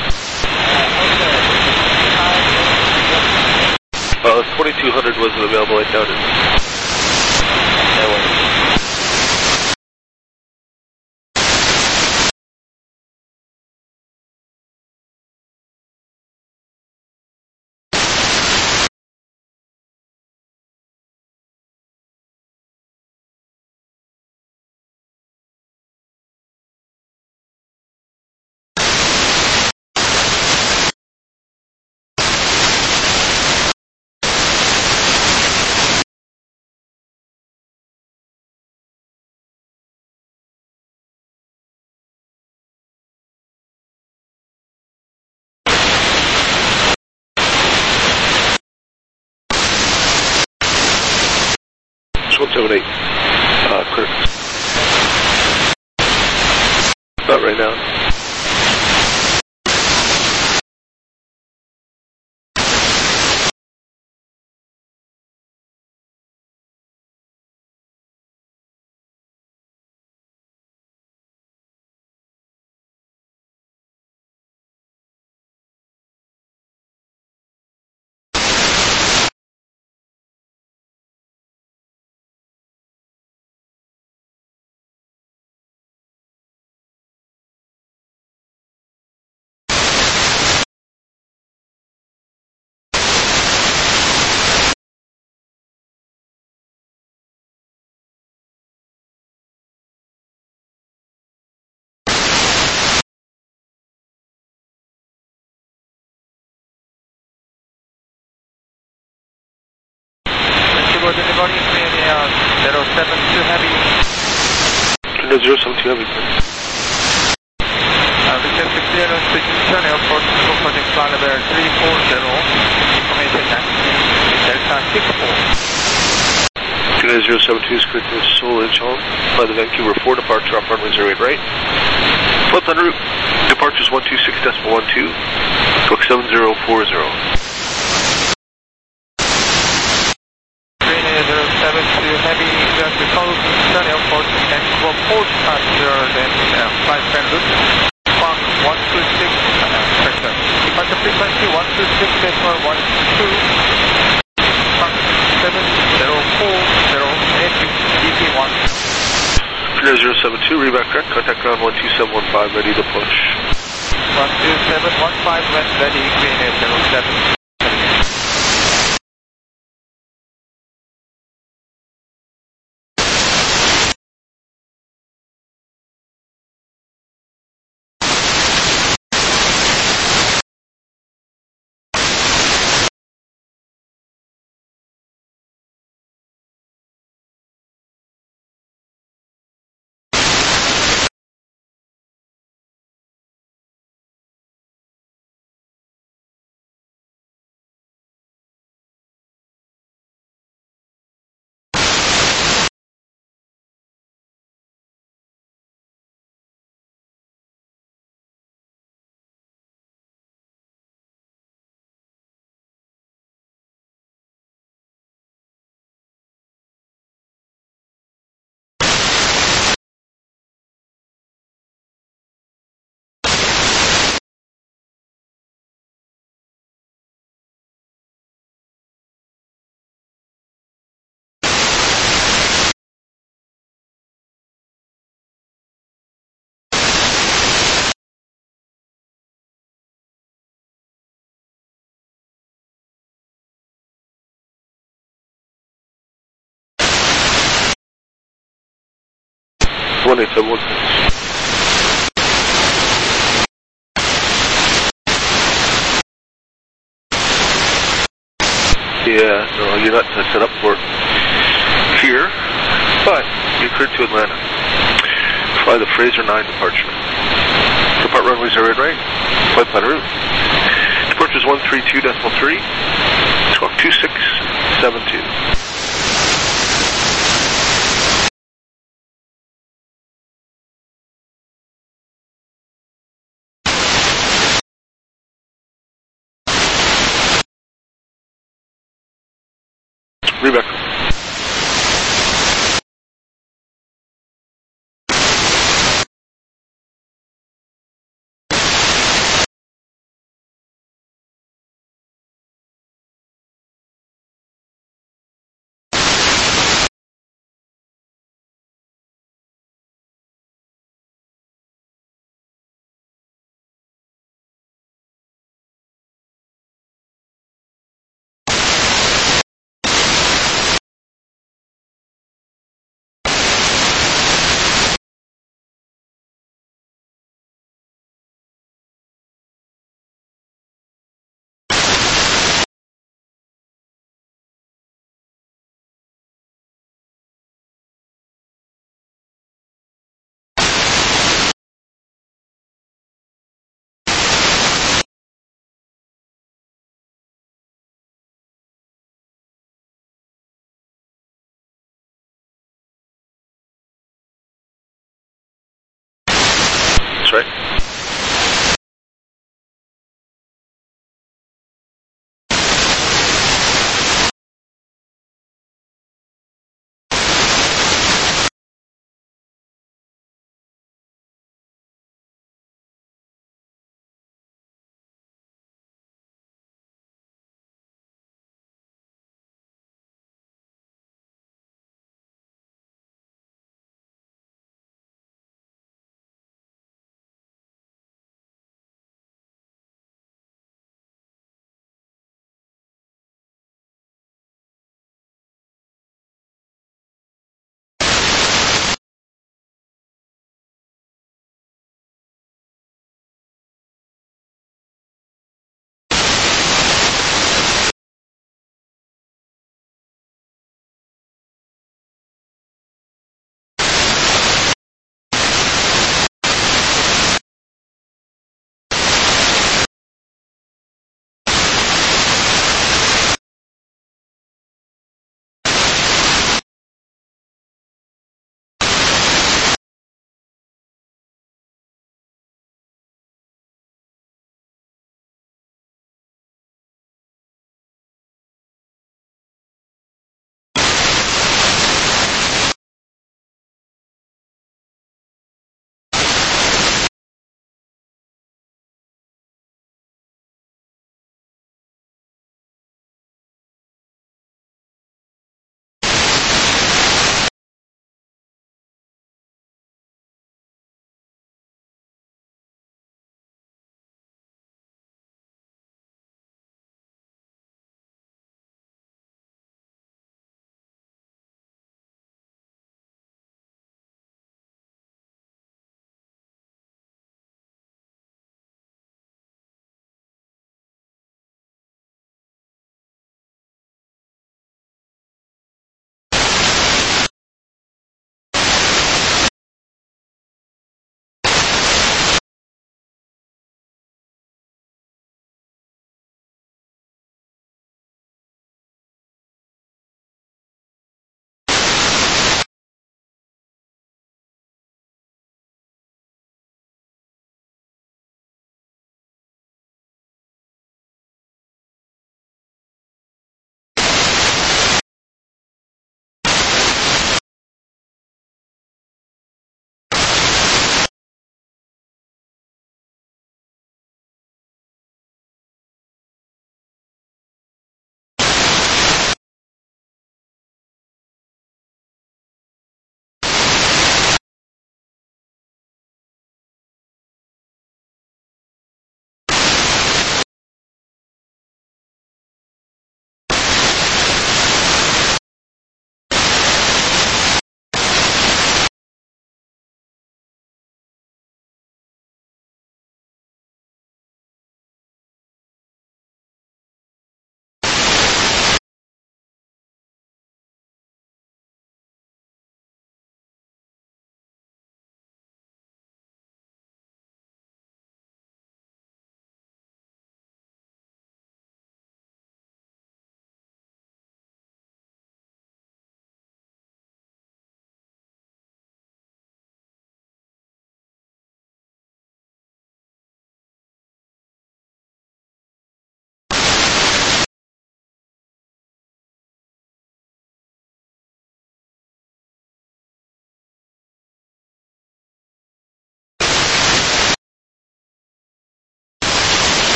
2200 wasn't available, I doubt it. It's 178. Clear. Not right now. for delivery, train 072 Heavy. 072 Heavy. Request clearance to Houston Airport, project plan number 340, information Delta 64. 072 is cleared to Seoul Incheon by the Vancouver 4 departure off runway 08 right. Flip en route. Departures 126.12, squawk 7040. Train 072 Heavy, just to Seoul Incheon Airport, Vancouver Port passenger, then flight plan route. 126, departure frequency 126.12, 7040, DP1. 072, reback correct, contact ground 12715, ready to push. 12715, when ready, green 07. Yeah, no, you're not set up for it here, but you're cleared to Atlanta. Fly the Fraser 9 departure. Depart runway 08 right, flight plan route. Departure is 132.3, squawk 2672. Rebecca.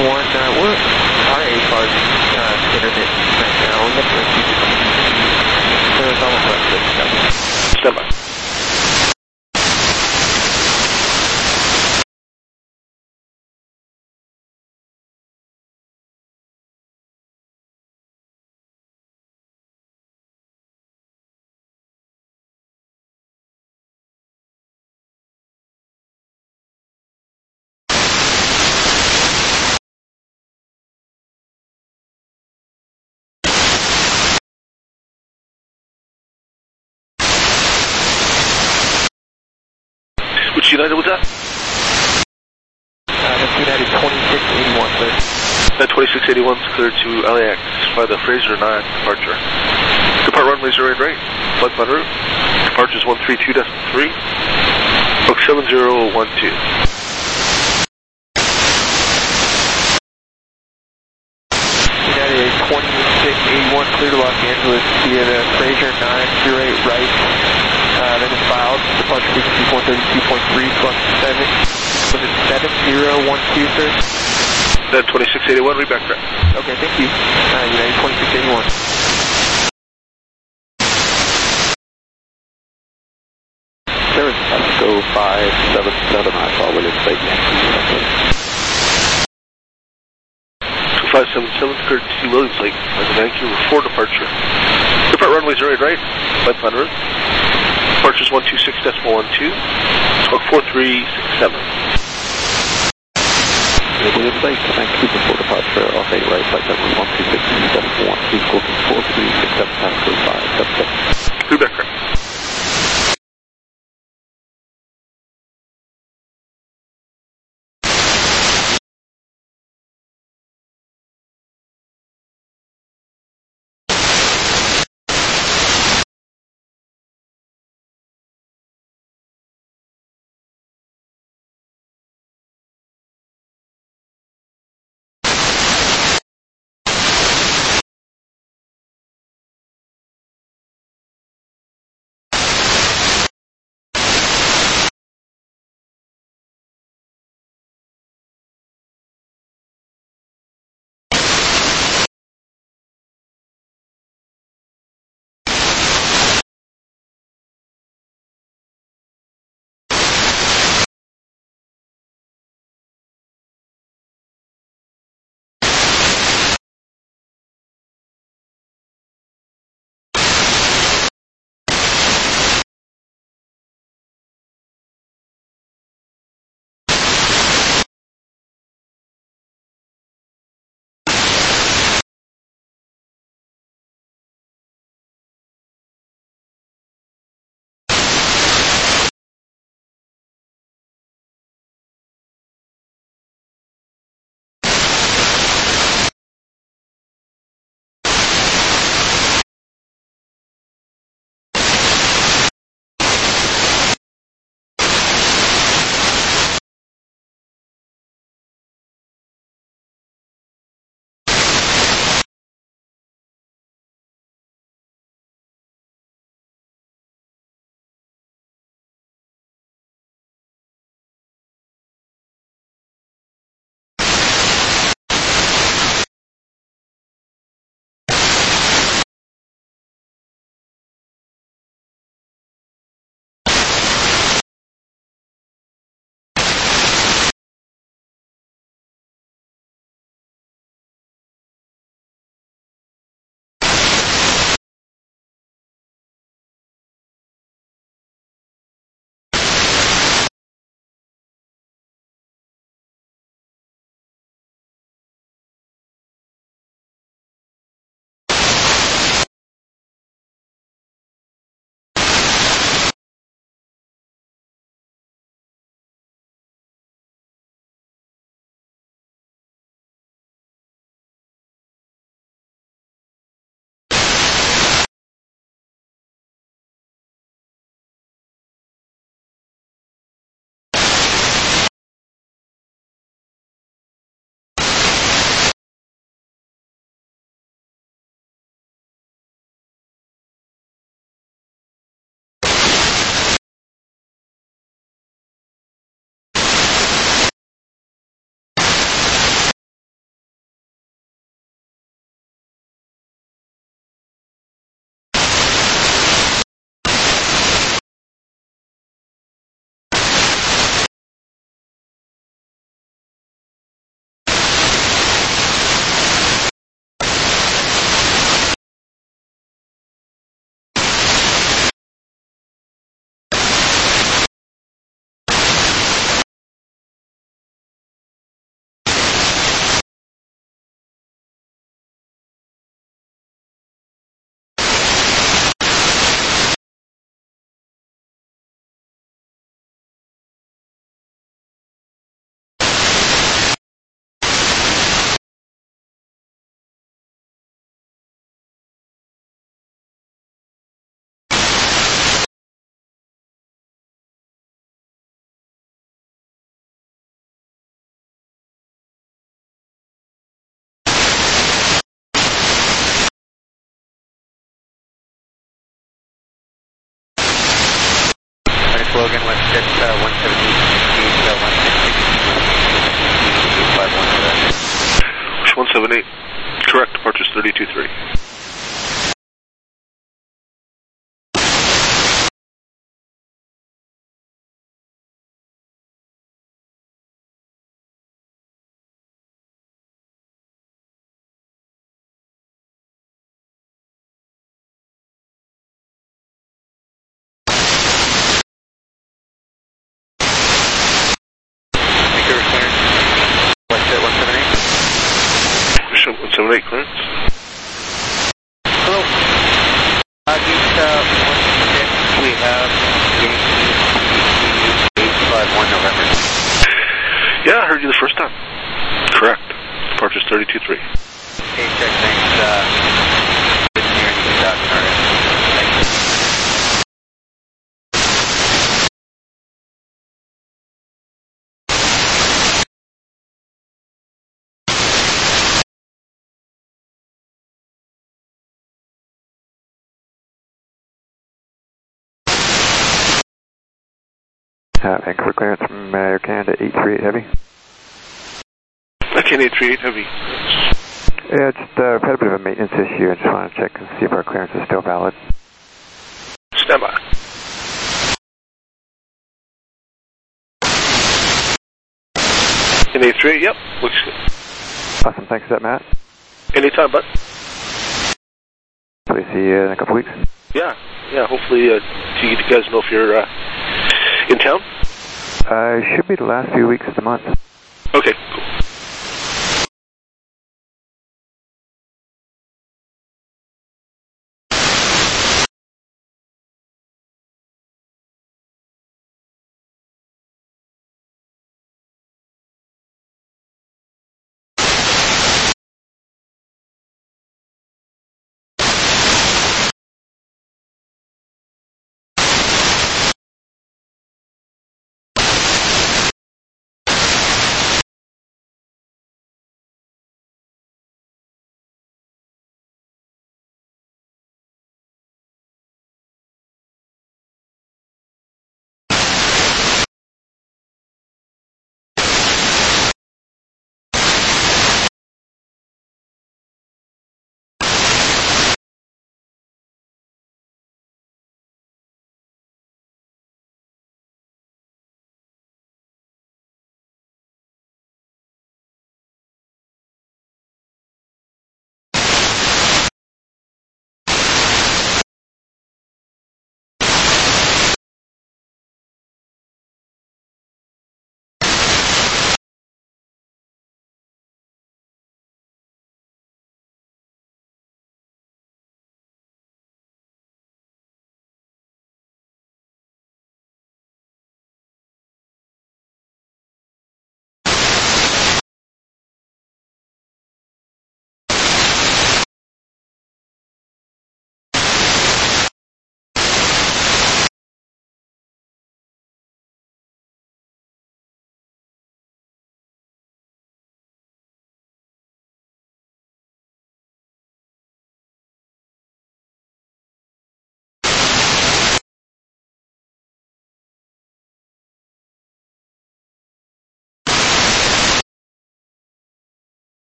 we're our A-cars intermittent right now. We're looking at so it's almost like good stuff. Stand by. Which United was that? That's United 2681, sir. That 2681 is cleared to LAX by the Fraser 9 departure. Depart runway 08 right, flight plan route. Departure is 132.3, book 7012. United 2681, clear to Los Angeles via the Fraser 908 right. Then it's filed. Departure frequency 132.3, plus 7. Was it 7012, sir? Then 2681, read back track. Okay, thank you. United 2681. There is Esco 577, I saw William State Yankee. 577 cleared to Williams Lake by the Vancouver 4 departure. Depart runway 08 right, flight plan route. Departure is 126.12, squawk 4367. Williams Lake, Vancouver 4 departure, off 8 right, flight level 126.12, squawking 4367, Pasco 577. Read back track. Logan, WestJet 178, 178. Correct, departures 32-3. WestJet 178. 178 clearance. Hello. We have Yankee 851 November. Yeah, I heard you the first time. Correct. Departures 32-3. Okay, check, thanks. Didn't hear anything about Thanks. Vancouver clearance from Air Canada 838 Heavy. Canada 838 Heavy. Yeah, just had a bit of a maintenance issue. I just want to check and see if our clearance is still valid. Stand by. Canada 838, yep, looks good. Awesome, thanks for that, Matt. Anytime, bud. Hopefully see you in a couple weeks. Yeah, hopefully you guys know if you're in town. Should be the last few weeks of the month. Okay, cool.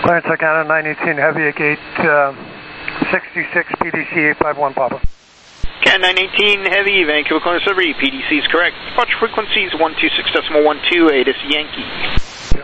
Clarence Arcana 918 Heavy at gate 66 PDC 851 Papa. Cat 918 Heavy, Vancouver Clearance Delivery, PDC is correct. Departure frequency is 126.12, ATIS Yankee.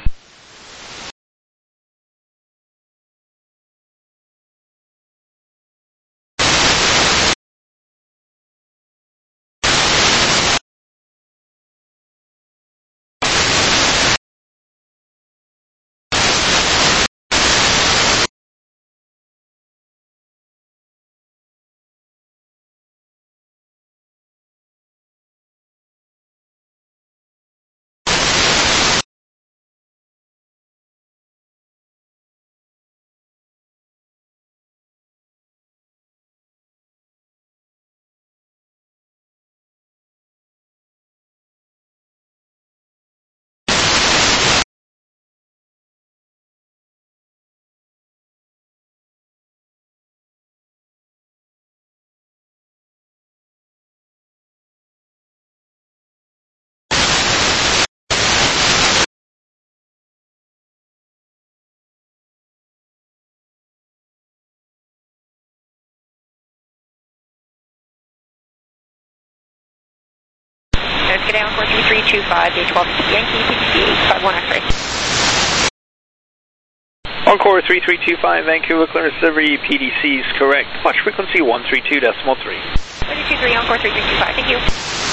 Get down 43325, day 12 Yankee, PDC 851 X-ray. Encore 3325, Vancouver Clearance Delivery, PDC is correct. Departure frequency 132.3. 323, Encore 3325, thank you.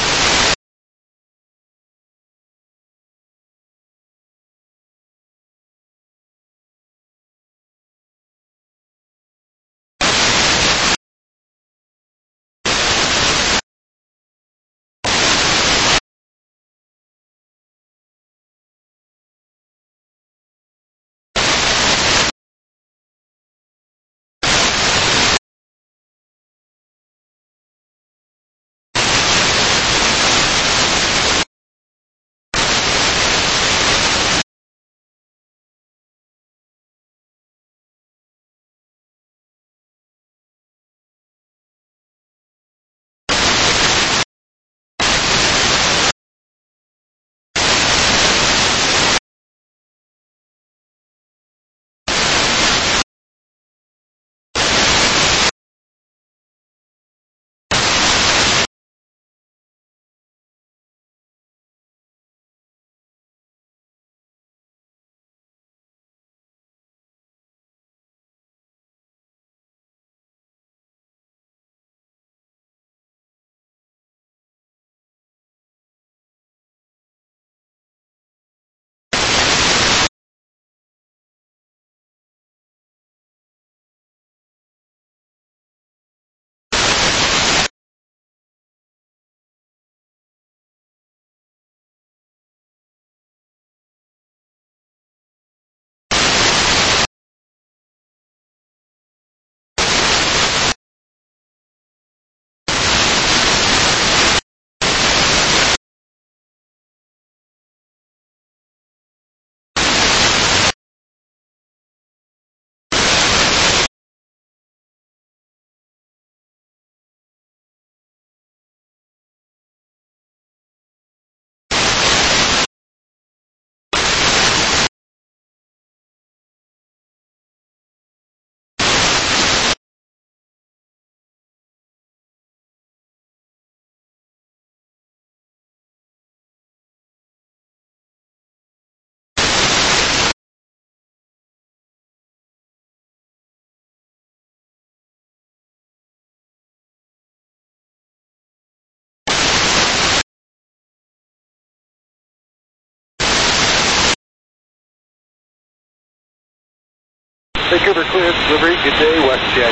Vancouver Clearance Delivery, good day, WestJet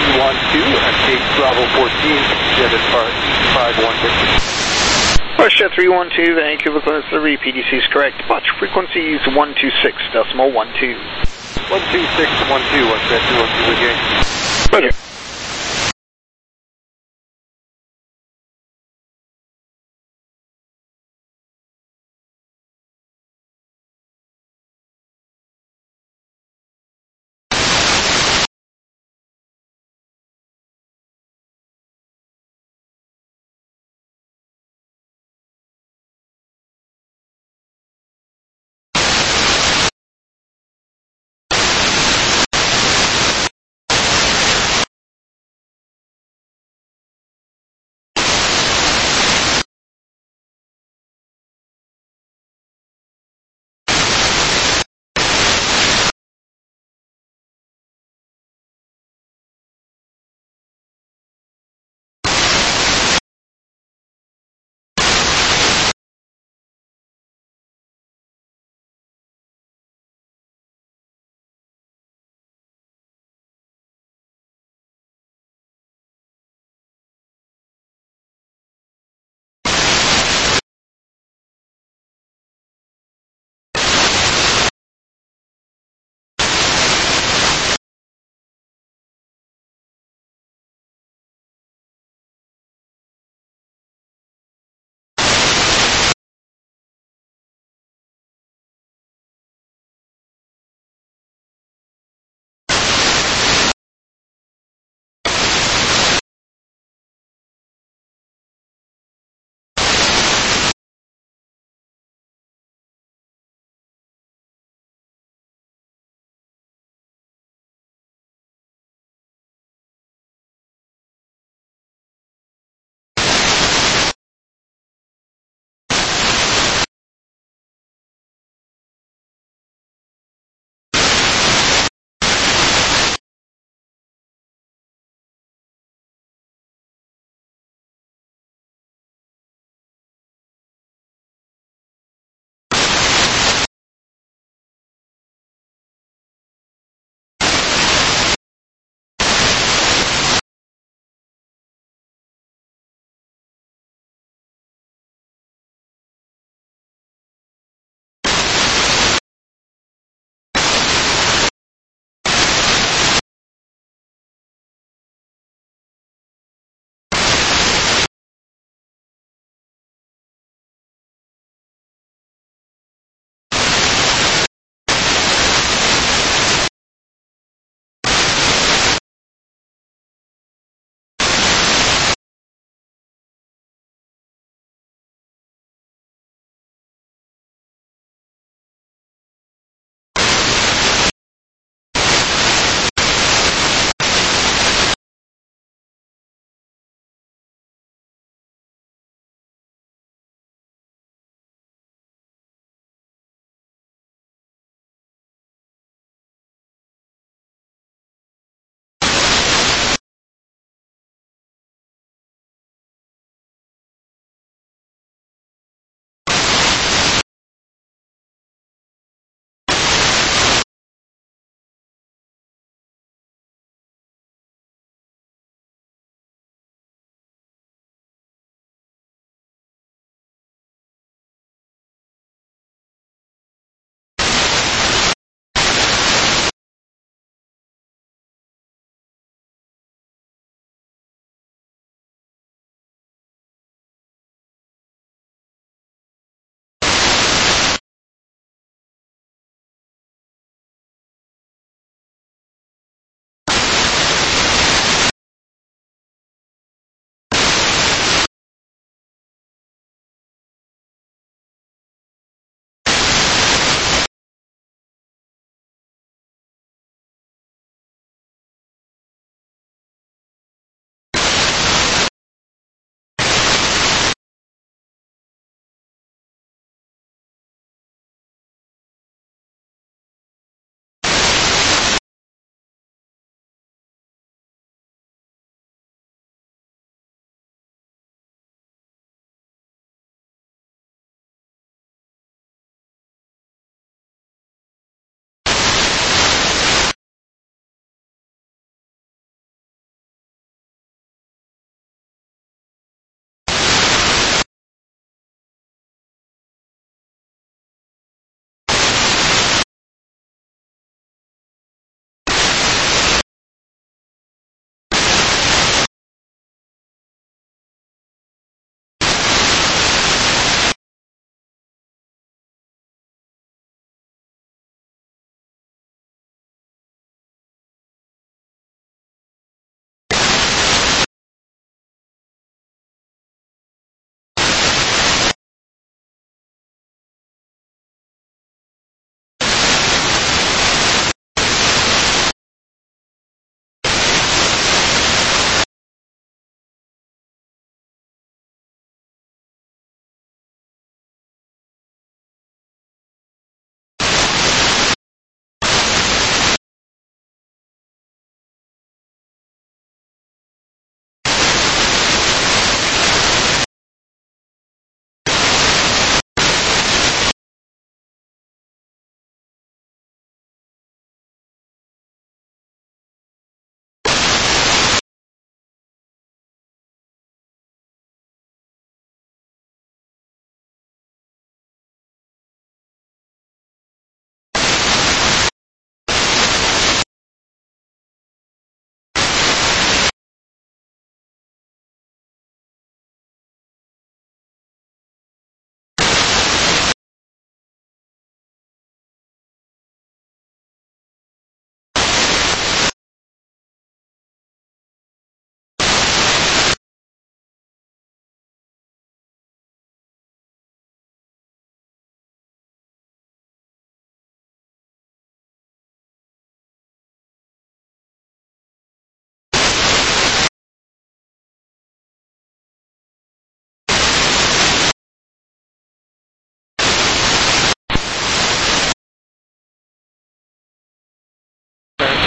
312 at gate Bravo 14, Jetted Park 5150. WestJet 312, Vancouver Clearance Delivery, PDC is correct. Departure frequency is 126.12. 12612, WestJet 212 again. Roger.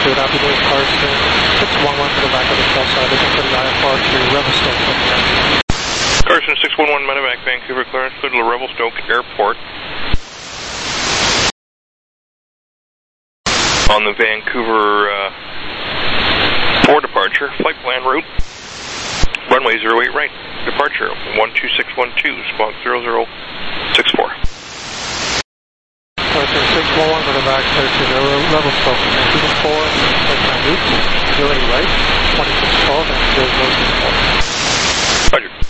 Good afternoon, Carson. 611 to the back of the south side. Looking for the IFR to Revelstoke. Carson 611 Medevac, Vancouver clearance, clear to Revelstoke Airport. On the Vancouver 4 departure, flight plan route. Runway 08 right. Departure 12612, squawk 0064. Carson 611 to the back, clear to the Revelstoke. Vancouver 4, flight plan route. 08 right, 2612 and 0064. Roger.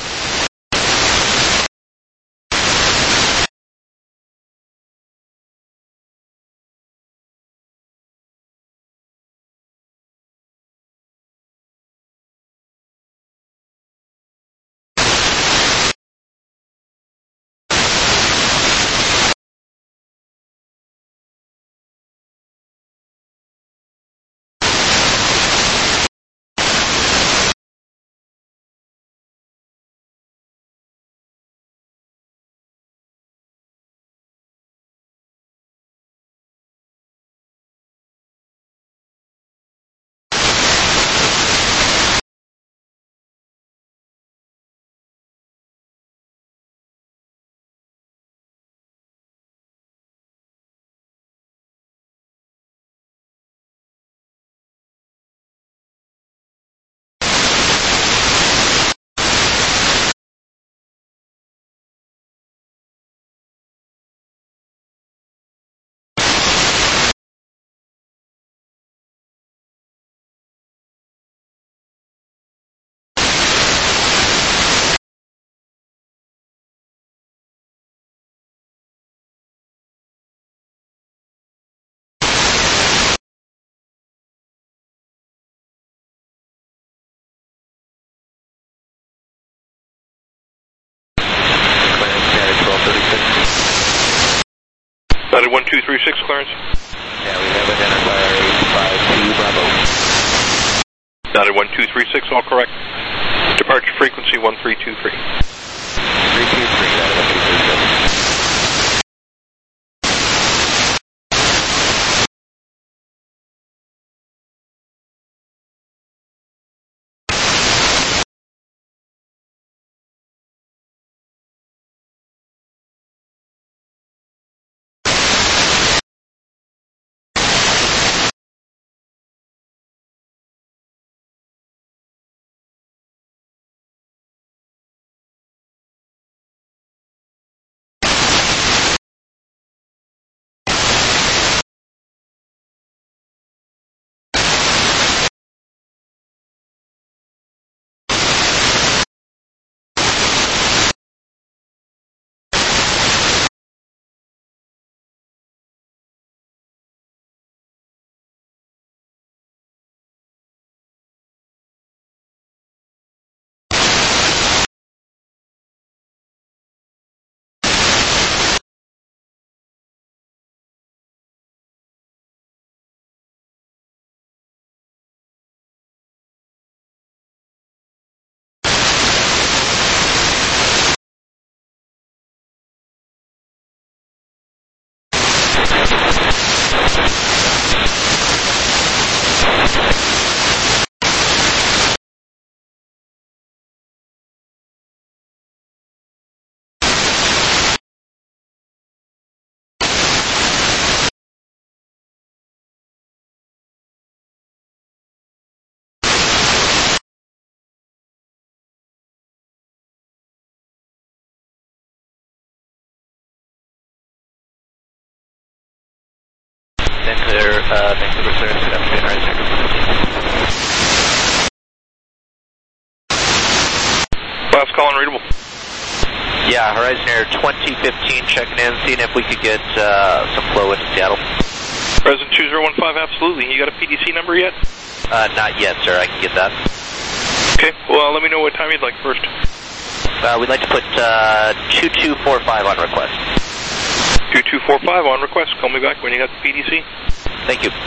United 1236 clearance. Yeah, we have identifier 852 Bravo. United 1236, all correct. Departure frequency 1323. 323, United 1237. Vancouver clearance, good afternoon, Horizon. Last call unreadable. Yeah, Horizon Air 2015 checking in, seeing if we could get some flow into Seattle. Horizon 2015, absolutely. You got a PDC number yet? Not yet, sir. I can get that. Okay, well, let me know what time you'd like first. We'd like to put 2245 on request. 2245 on request. Call me back when you got the PDC. Thank you.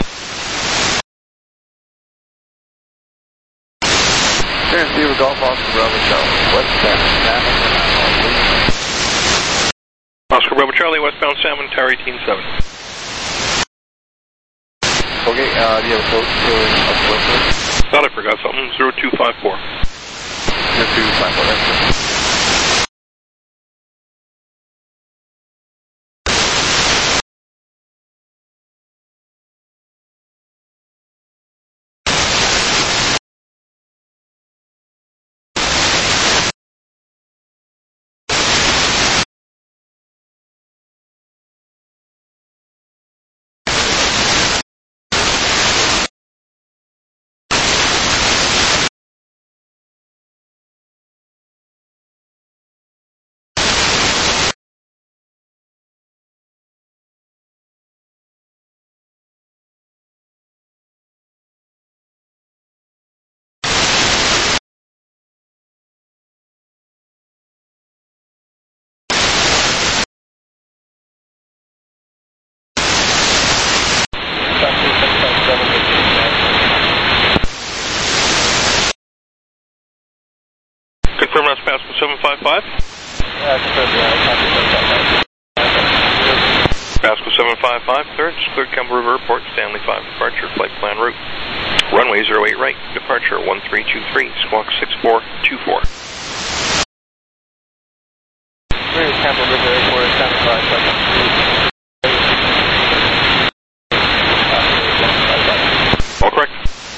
Receiver Golf Oscar Bravo Charlie, westbound Salmon. Oscar Bravo Charlie, westbound Salmon, Tower 187. Okay, do you have a quote going up west? Thought I forgot something. 0254. 0254, that's good. Confirm that's Pascal 755. Pascal 755, clearance, cleared Campbell River Airport, Stanley 5 departure, flight plan route. Runway 08 right, departure 1323, squawk 6424. Campbell River Airport, Stanley 5, flight plan route. All correct.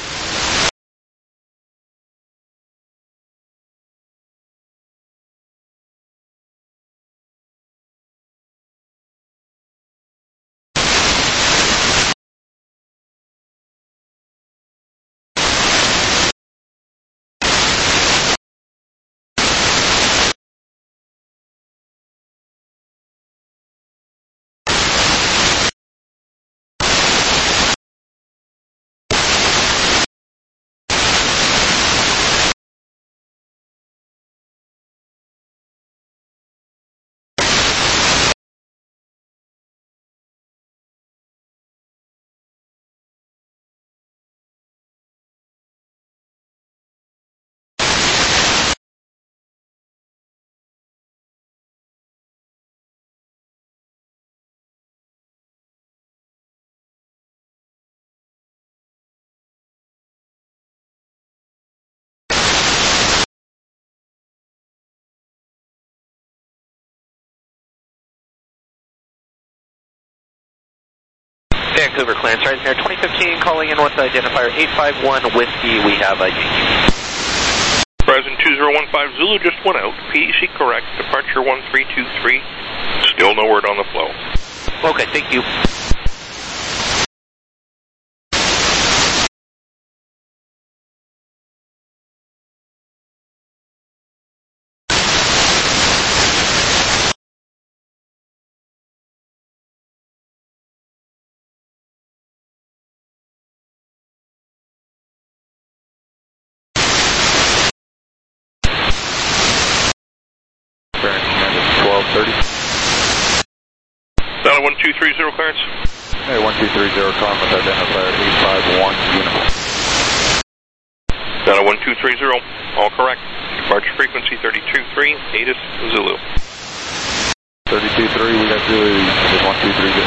Vancouver clearance, right there, 2015, calling in with identifier 851 Whiskey, we have a Horizon 2015 Zulu just went out, PEC correct, departure 1323, still no word on the flow. Okay, thank you. Donna 1230 clearance. Hey, 1230, calling with identifier 851 Uniform. Donna 1230, all correct. Departure frequency 32.3, ATIS Zulu. 32.3, we got Zulu, 1230.